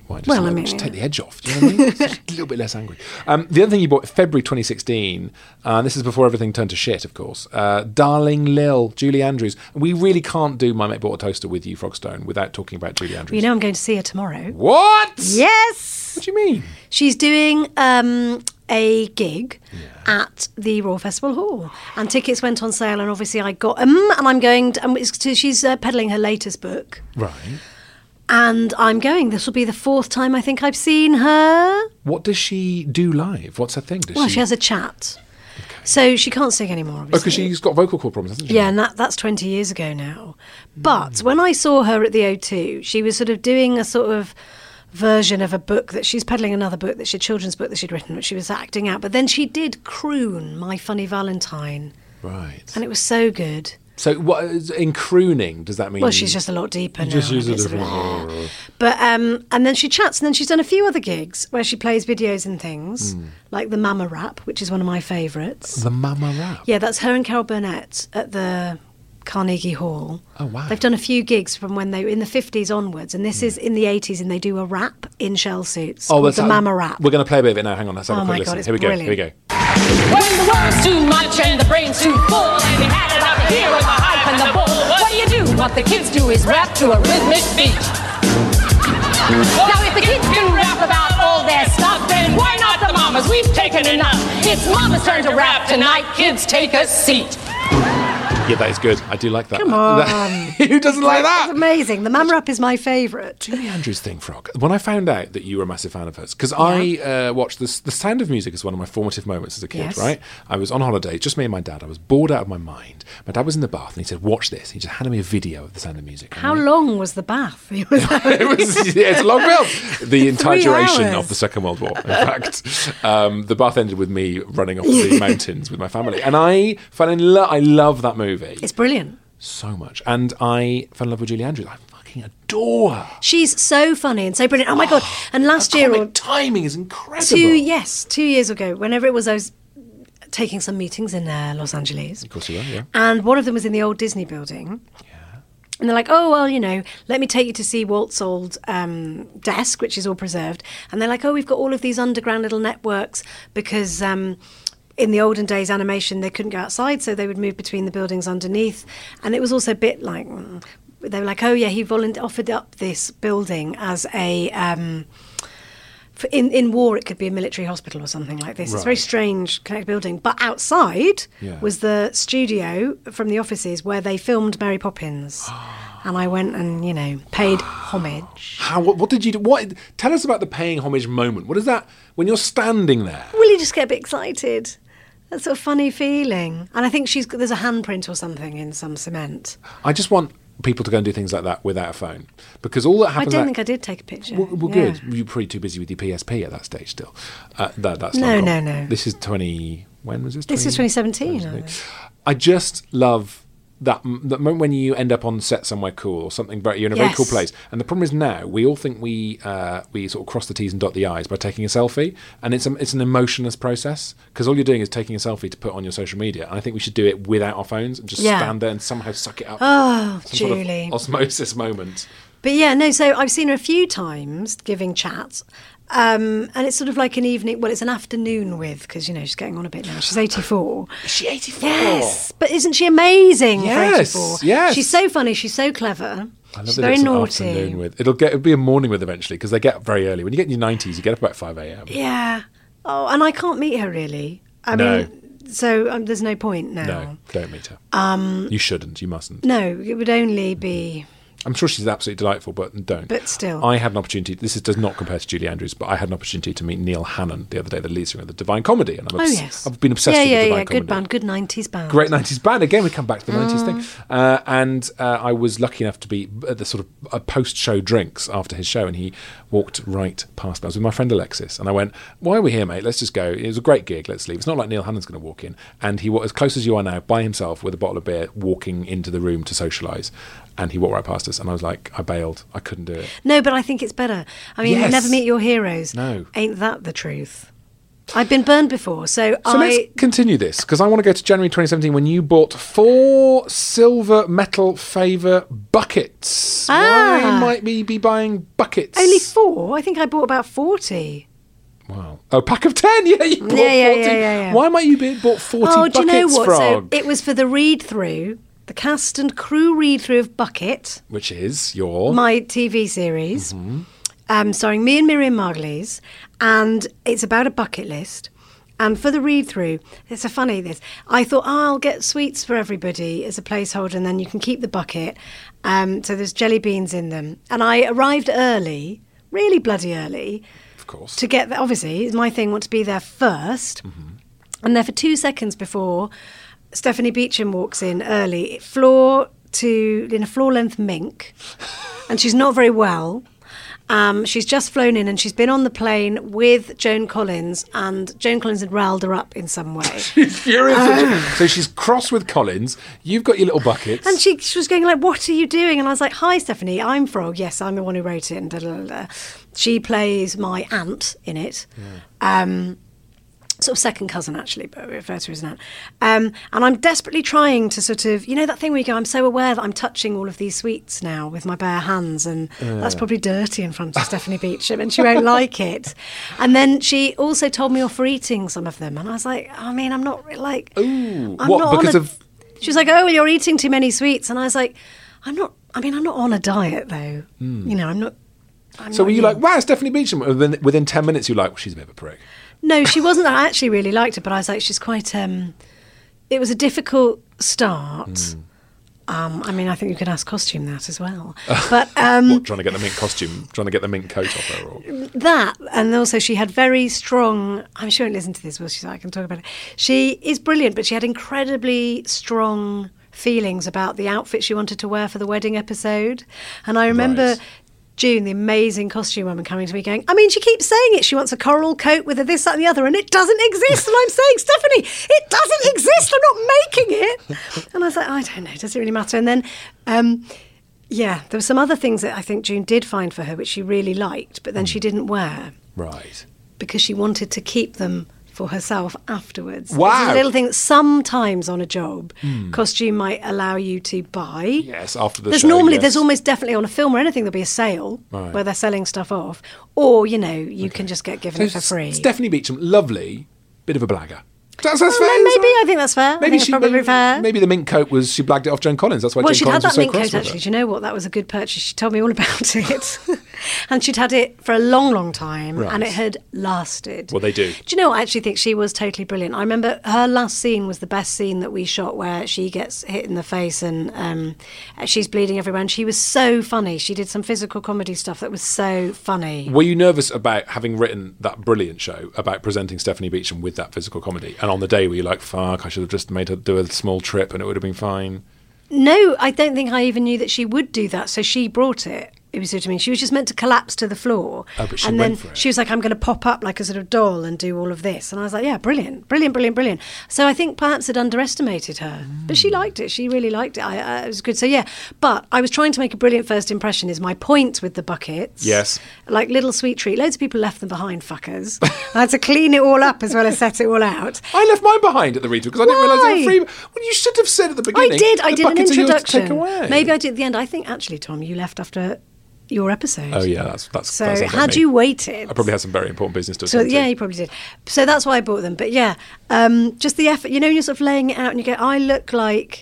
Why? Just, Well, like, I mean, just yeah. take the edge off. Do you know what I mean? Just a little bit less angry. Um, the other thing you bought, February twenty sixteen, uh, and this is before everything turned to shit, of course. Uh, Darling Lil, Julie Andrews. We really can't do My Mate Bought a Toaster with you, Frogstone, without talking about Julie Andrews. You know I'm going to see her tomorrow. What? Yes! What do you mean? She's doing um, a gig at the Royal Festival Hall, and tickets went on sale, and obviously I got them, and I'm going to, and it's to she's uh, peddling her latest book. Right. And I'm going. This will be the fourth time I think I've seen her. What does she do live? What's her thing? Does Well, she... she has a chat. So she can't sing anymore, Oh, obviously. because she's got vocal cord problems, hasn't she? Yeah, and that, that's twenty years ago now. But when I saw her at the O two, she was sort of doing a sort of version of a book that she's peddling another book, that she, a children's book that she'd written, which she was acting out. But then she did croon My Funny Valentine, Right. and it was so good. So what in crooning, does that mean? Well, she's just a lot deeper You now. just use a It's sort of, different- "Ah." But um, and then she chats, and then she's done a few other gigs where she plays videos and things, Hmm. like the Mama Rap, which is one of my favourites. The Mama Rap. Yeah, that's her and Carol Burnett at the Carnegie Hall. Oh, wow. They've done a few gigs from when they were in the fifties onwards, and this is in the eighties, and they do a rap in shell suits called that's the how- Mama Rap. We're going to play a bit of it now. Hang on, let's have Oh a quick my listen. God, it's Here we go. brilliant. Here we go. When the world's too much and the brain's too full and you had it up here with the hype and the bull, what do you do? What the kids do is rap to a rhythmic beat. Now if the kids can rap about all their stuff, then why not the mamas? We've taken enough. It's mama's turn to rap tonight. Kids, take a seat. Yeah, that is good. I do like that. Come on. That- Who doesn't like It's that? amazing. The Mama Rap is my favourite. Julie Andrews thing, Frog. When I found out that you were a massive fan of hers, because I uh, watched this, The Sound of Music is one of my formative moments as a kid, Yes. right? I was on holiday, just me and my dad. I was bored out of my mind. My dad was in the bath and he said, "Watch this." He just handed me a video of The Sound of Music. How And I- long was the bath? It was it was yeah, it's a long film. The entire Three duration hours. of the Second World War. In fact, um, the bath ended with me running off the mountains with my family, and I fell in love. I love that movie It's brilliant. so much, and I fell in love with Julie Andrews. I fucking adore her. She's so funny and so brilliant. Oh my God. And last Her year, or comic timing is incredible. two, yes, two years ago, whenever it was, I was taking some meetings in uh, Los Angeles. Of course you are, yeah. And one of them was in the old Disney building. And they're like, oh, well, you know, let me take you to see Walt's old um, desk, which is all preserved. And they're like, oh, we've got all of these underground little networks because um, in the olden days, animation, they couldn't go outside, so they would move between the buildings underneath. And it was also a bit like, mm, they were like, oh, yeah, he volunteered, offered up this building as a... Um, for in, in war, it could be a military hospital or something like this. It's a very Right. strange connected building. But outside Yeah. was the studio from the offices where they filmed Mary Poppins. And I went and, you know, paid homage. How? What, what did you do? What? Tell us about the paying homage moment. What is that when you're standing there? Well, you just get a bit excited. That sort of funny feeling. And I think she's there's a handprint or something in some cement. I just want people to go and do things like that without a phone, because all that I happens. don't at- think I did take a picture. Well, well Yeah. good. You're probably too busy with your P S P at that stage still. Uh, that, that's No, long no, gone. no. This is twenty. When was this? This is twenty seventeen, I twenty think. I just love that, that moment when you end up on set somewhere cool or something. Very, you're in a very cool Yes. place. And the problem is now we all think we uh, we sort of cross the T's and dot the I's by taking a selfie, and it's a, it's an emotionless process, because all you're doing is taking a selfie to put on your social media. And I think we should do it without our phones and just Yeah. stand there and somehow suck it up. Oh, Some sort of Julie. osmosis moment. But yeah, no, so I've seen her a few times giving chats. Um, and it's sort of like an evening, well, it's an afternoon with, because, you know, she's getting on a bit now. She's eighty-four. Is she eighty-four? Yes. But isn't she amazing Yes, for eighty-four? yes. She's so funny. She's so clever. I love She's that very it's an naughty. afternoon with. It'll get it'll be a morning with eventually, because they get up very early. When you get in your nineties, you get up about five a.m. Yeah. Oh, and I can't meet her really. I No. mean, so um, there's no point now. No, don't meet her. Um, you shouldn't. You mustn't. No, it would only be. I'm sure she's absolutely delightful, but don't. But still. I had an opportunity. This is, does not compare to Julie Andrews, but I had an opportunity to meet Neil Hannon the other day, the lead singer of the Divine Comedy, and I'm Oh, obs- yes. I've been obsessed yeah, with yeah, the Divine yeah. Comedy. Good band, good nineties band. Great nineties band. Again, we come back to the nineties Mm. thing. Uh, and uh, I was lucky enough to be at the sort of uh, post-show drinks after his show, and he walked right past me. I was with my friend Alexis, and I went, "Why are we here, mate? Let's just go. It was a great gig. Let's leave." It's not like Neil Hannon's going to walk in. And he was as close as you are now, by himself, with a bottle of beer, walking into the room to socialise. And he walked right past us, and I was like, I bailed. I couldn't do it. No, but I think it's better. I mean, Yes. never meet your heroes. No. Ain't that the truth? I've been burned before, so, So I... let's continue this, because I want to go to January twenty seventeen when you bought four silver metal favour buckets. Ah. Why might we be buying buckets? Only four? I think I bought about forty. Wow. Oh, pack of ten. Yeah, you bought Yeah, yeah, forty. yeah, yeah, yeah. Why might you be bought forty Oh, buckets, do you know what? Frog? So it was for the read-through, the cast and crew read-through of Bucket, Which is your... my T V series, um, starring me and Miriam Margolyes, and it's about a bucket list. And for the read-through, it's a funny this. I thought, oh, I'll get sweets for everybody as a placeholder, and then you can keep the bucket. Um, so there's jelly beans in them. And I arrived early, really bloody early, Of course. to get there. Obviously, it's my thing, want to be there first. And there for two seconds before Stephanie Beacham walks in early, floor to in a floor-length mink, and she's not very well. Um, she's just flown in and she's been on the plane with Joan Collins, and Joan Collins had riled her up in some way. She's furious. So she's cross with Collins. You've got your little buckets. And she, she was going like, what are you doing? And I was like, hi, Stephanie, I'm Frog. Yes, I'm the one who wrote it. And da, da, da, da. She plays my aunt in it. Um, sort of second cousin, actually, but we refer to her as an aunt. Um, and I'm desperately trying to sort of, you know, that thing where you go, I'm so aware that I'm touching all of these sweets now with my bare hands, and that's probably dirty in front of Stephanie Beacham, and she won't like it. And then she also told me off for eating some of them. And I was like, I mean, I'm not really like... Ooh, I'm what, not on because a- of... She was like, oh, well, you're eating too many sweets. And I was like, I'm not, I mean, I'm not on a diet, though. You know, I'm not... I'm So not were you you. like, wow, Stephanie Beacham? Within, within ten minutes, you're like, well, she's a bit of a prick. No, she wasn't. I actually really liked her, but I was like, she's quite... Um, it was a difficult start. Um, I mean, I think you could ask Costume that as well. But um, What, trying to get the mink costume, trying to get the mink coat off her? Or... that, and also she had very strong... I'm sure I won't listen to this, will she? So I can talk about it. She is brilliant, but she had incredibly strong feelings about the outfit she wanted to wear for the wedding episode. And I remember... Right. June, the amazing costume woman, coming to me going, I mean, she keeps saying it. She wants a coral coat with a this, that and the other, and it doesn't exist. And I'm saying, Stephanie, it doesn't exist. I'm not making it. And I was like, I don't know. Does it really matter? And then, um, yeah, there were some other things that I think June did find for her, which she really liked, but then she didn't wear Right. because she wanted to keep them for herself afterwards. Wow. This is a little thing that sometimes on a job, costume might allow you to buy. Yes, after the There's show, normally, yes. there's almost definitely on a film or anything, there'll be a sale Right. where they're selling stuff off. Or, you know, you can just get given So it for free. Stephanie Beacham, lovely, bit of a blagger. That's, that's Well, fair. maybe, isn't it? I think that's fair. I Maybe think she that's probably maybe, fair. maybe the mink coat was she blagged it off Joan Collins. That's why Well, Joan she'd Collins had was that so mink cross coat, with actually. her. Do you know what? That was a good purchase. She told me all about it. And she'd had it for a long, long time, Right. and it had lasted. Well, they do. Do you know what? I actually think she was totally brilliant. I remember her last scene was the best scene that we shot, where she gets hit in the face and um, she's bleeding everywhere. And she was so funny. She did some physical comedy stuff that was so funny. Were you nervous about having written that brilliant show about presenting Stephanie Beacham with that physical comedy? And on the day were you like, fuck, I should have just made her do a small trip and it would have been fine? No, I don't think I even knew that she would do that. So she brought it. It was what I mean. She was just meant to collapse to the floor. Oh, but she and went then for it. she was like, I'm going to pop up like a sort of doll and do all of this. And I was like, yeah, brilliant, brilliant, brilliant, brilliant. So I think perhaps I'd underestimated her. But she liked it. She really liked it. I, I, it was good. So yeah, but I was trying to make a brilliant first impression is my point with the buckets. Yes. Like little sweet treat. Loads of people left them behind, fuckers. I had to clean it all up as well as set it all out. I left mine behind at the read because I didn't realise they Why? were free. Well, you should have said at the beginning. I did. I the did an buckets are yours to introduction. take away. Maybe I did at the end. I think actually, Tom, you left after your episode. Oh yeah, that's that's. So that's had me. you waited, I probably had some very important business to so attend yeah, to. you probably did. So that's why I bought them. But yeah, um, just the effort. You know, when you're sort of laying it out and you go, I look like.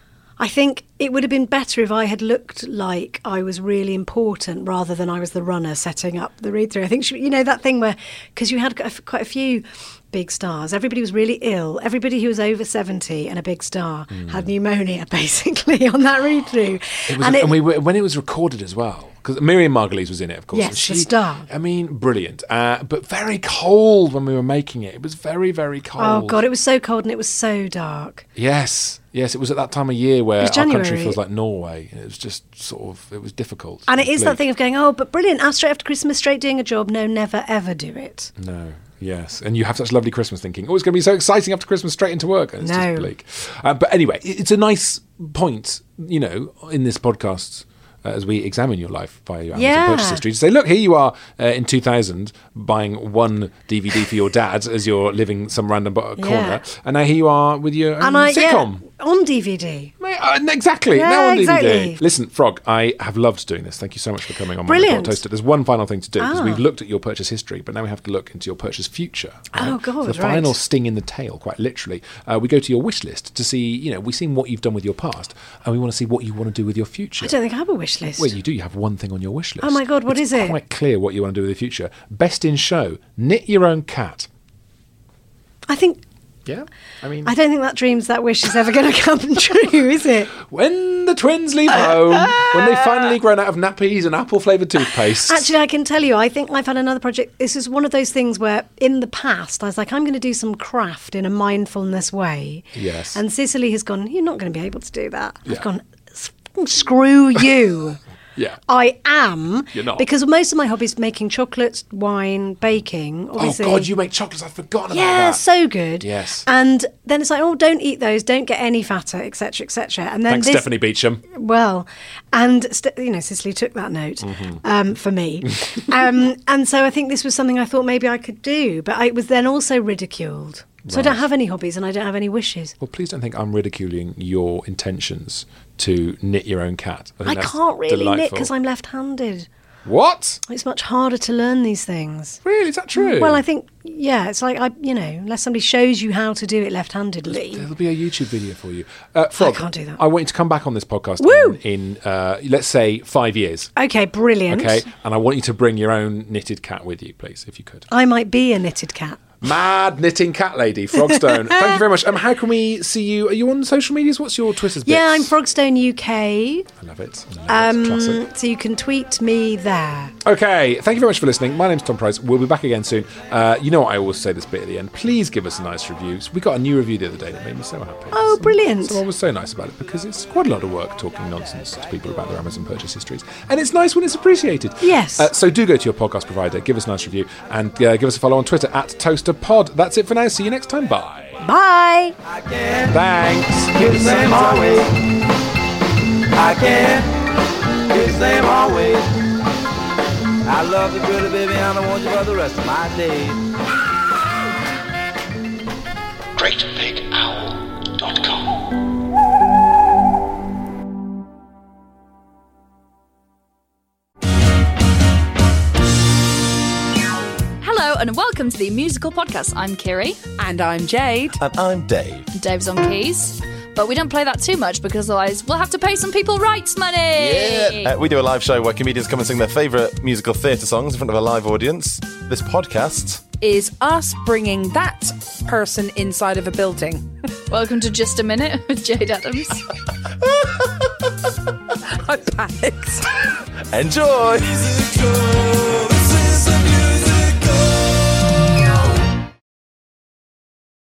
I think it would have been better if I had looked like I was really important rather than I was the runner setting up the read through. I think she, you know that thing where because you had quite a few big stars. Everybody was really ill. Everybody who was over seventy and a big star had pneumonia, basically, on that read through. It was, and, and we were, when it was recorded as well, because Miriam Margolyes was in it, of course. Yes, and she, the star. I mean, brilliant, uh, but very cold when we were making it. It was very, very cold. Oh God, it was so cold and it was so dark. Yes, yes, it was at that time of year where our was country January. feels like Norway. It was just sort of, it was difficult. And it is that bleak. thing of going, oh, but brilliant, ah, straight after Christmas, straight doing a job. No, never, ever do it. No, yes. And you have such lovely Christmas thinking, oh, it's going to be so exciting after Christmas, straight into work. And it's No. just bleak. Uh, but anyway, it- it's a nice point, you know, in this podcast uh, as we examine your life via your Amazon Yeah. purchase history to say, look, here you are uh, in two thousand buying one D V D for your dad as you're living some random bo- corner, Yeah. and now here you are with your own And I, sitcom. yeah, on D V D. Mate, uh, exactly. Yeah, now on D V D. exactly. Listen, Frog, I have loved doing this. Thank you so much for coming on my Brilliant. Toaster. There's one final thing to do because Ah. we've looked at your purchase history, but now we have to look into your purchase future. Oh, right? God, For the right. final sting in the tail, quite literally. Uh, we go to your wish list to see, you know, we've seen what you've done with your past, and we want to see what you want to do with your future. I don't think I have a wish list. Well, you do. You have one thing on your wish list. Oh my God, what it's is it? quite clear what you want to do with the future. Best in show. Knit your own cat. I think Yeah? I mean, I don't think that dreams, that wish is ever going to come true, is it? when the twins leave home, when they've finally grown out of nappies and apple-flavoured toothpaste. Actually, I can tell you, I think I've had another project. This is one of those things where in the past I was like, I'm going to do some craft in a mindfulness way. Yes. And Cicely has gone, you're not going to be able to do that. Yeah. I've gone, "S- screw you. Yeah. I am. You're not. Because most of my hobbies making chocolates, wine, baking. Oh, Obviously. God, you make chocolates. I've forgotten about Yeah, that. so good. Yes. And then it's like, oh, don't eat those, don't get any fatter, et cetera, et cetera. And then Thanks, this, Stephanie Beecham. well, and st- you know, Cicely took that note Mm-hmm. um, for me, um, and so I think this was something I thought maybe I could do, but I was then also ridiculed. So I don't have any hobbies and I don't have any wishes. Well, please don't think I'm ridiculing your intentions to knit your own cat. I, think I that's can't really knit delightful. because I'm left-handed. What? It's much harder to learn these things. Really? Is that true? Well, I think, yeah, it's like, I, you know, unless somebody shows you how to do it left-handedly. There'll be a YouTube video for you. Uh, Frog, I can't do that. I want you to come back on this podcast Woo! in, in uh, let's say, five years. Okay, brilliant. Okay? And I want you to bring your own knitted cat with you, please, if you could. I might be a knitted cat. Mad knitting cat lady, Frogstone. Thank you very much. Um, how can we see you? Are you on social medias? What's your Twitter's bits? Yeah, I'm Frogstone U K. I love it. I love it. Classic. Um, so you can tweet me there. Okay, thank you very much for listening. My name's Tom Price. We'll be back again soon. Uh, you know what I always say this bit at the end. Please give us a nice review. So we got a new review the other day that made me so happy. Oh, brilliant. Someone was so nice about it because it's quite a lot of work talking nonsense to people about their Amazon purchase histories. And it's nice when it's appreciated. Yes. Uh, so do go to your podcast provider, give us a nice review, and uh, give us a follow on Twitter at ToasterPod. That's it for now. See you next time. Bye. Bye. I can't Thanks. get the same always. I can't get the same always. I love you, pretty baby, and I want you for the rest of my days. great big owl dot com. Hello and welcome to the musical podcast. I'm Kiri. And I'm Jade. And I'm Dave. Dave's on keys. But we don't play that too much because otherwise we'll have to pay some people rights money. Yeah. Uh, we do a live show where comedians come and sing their favourite musical theatre songs in front of a live audience. This podcast Is us bringing that person inside of a building. Welcome to Just a Minute with Jade Adams. I panicked. Enjoy!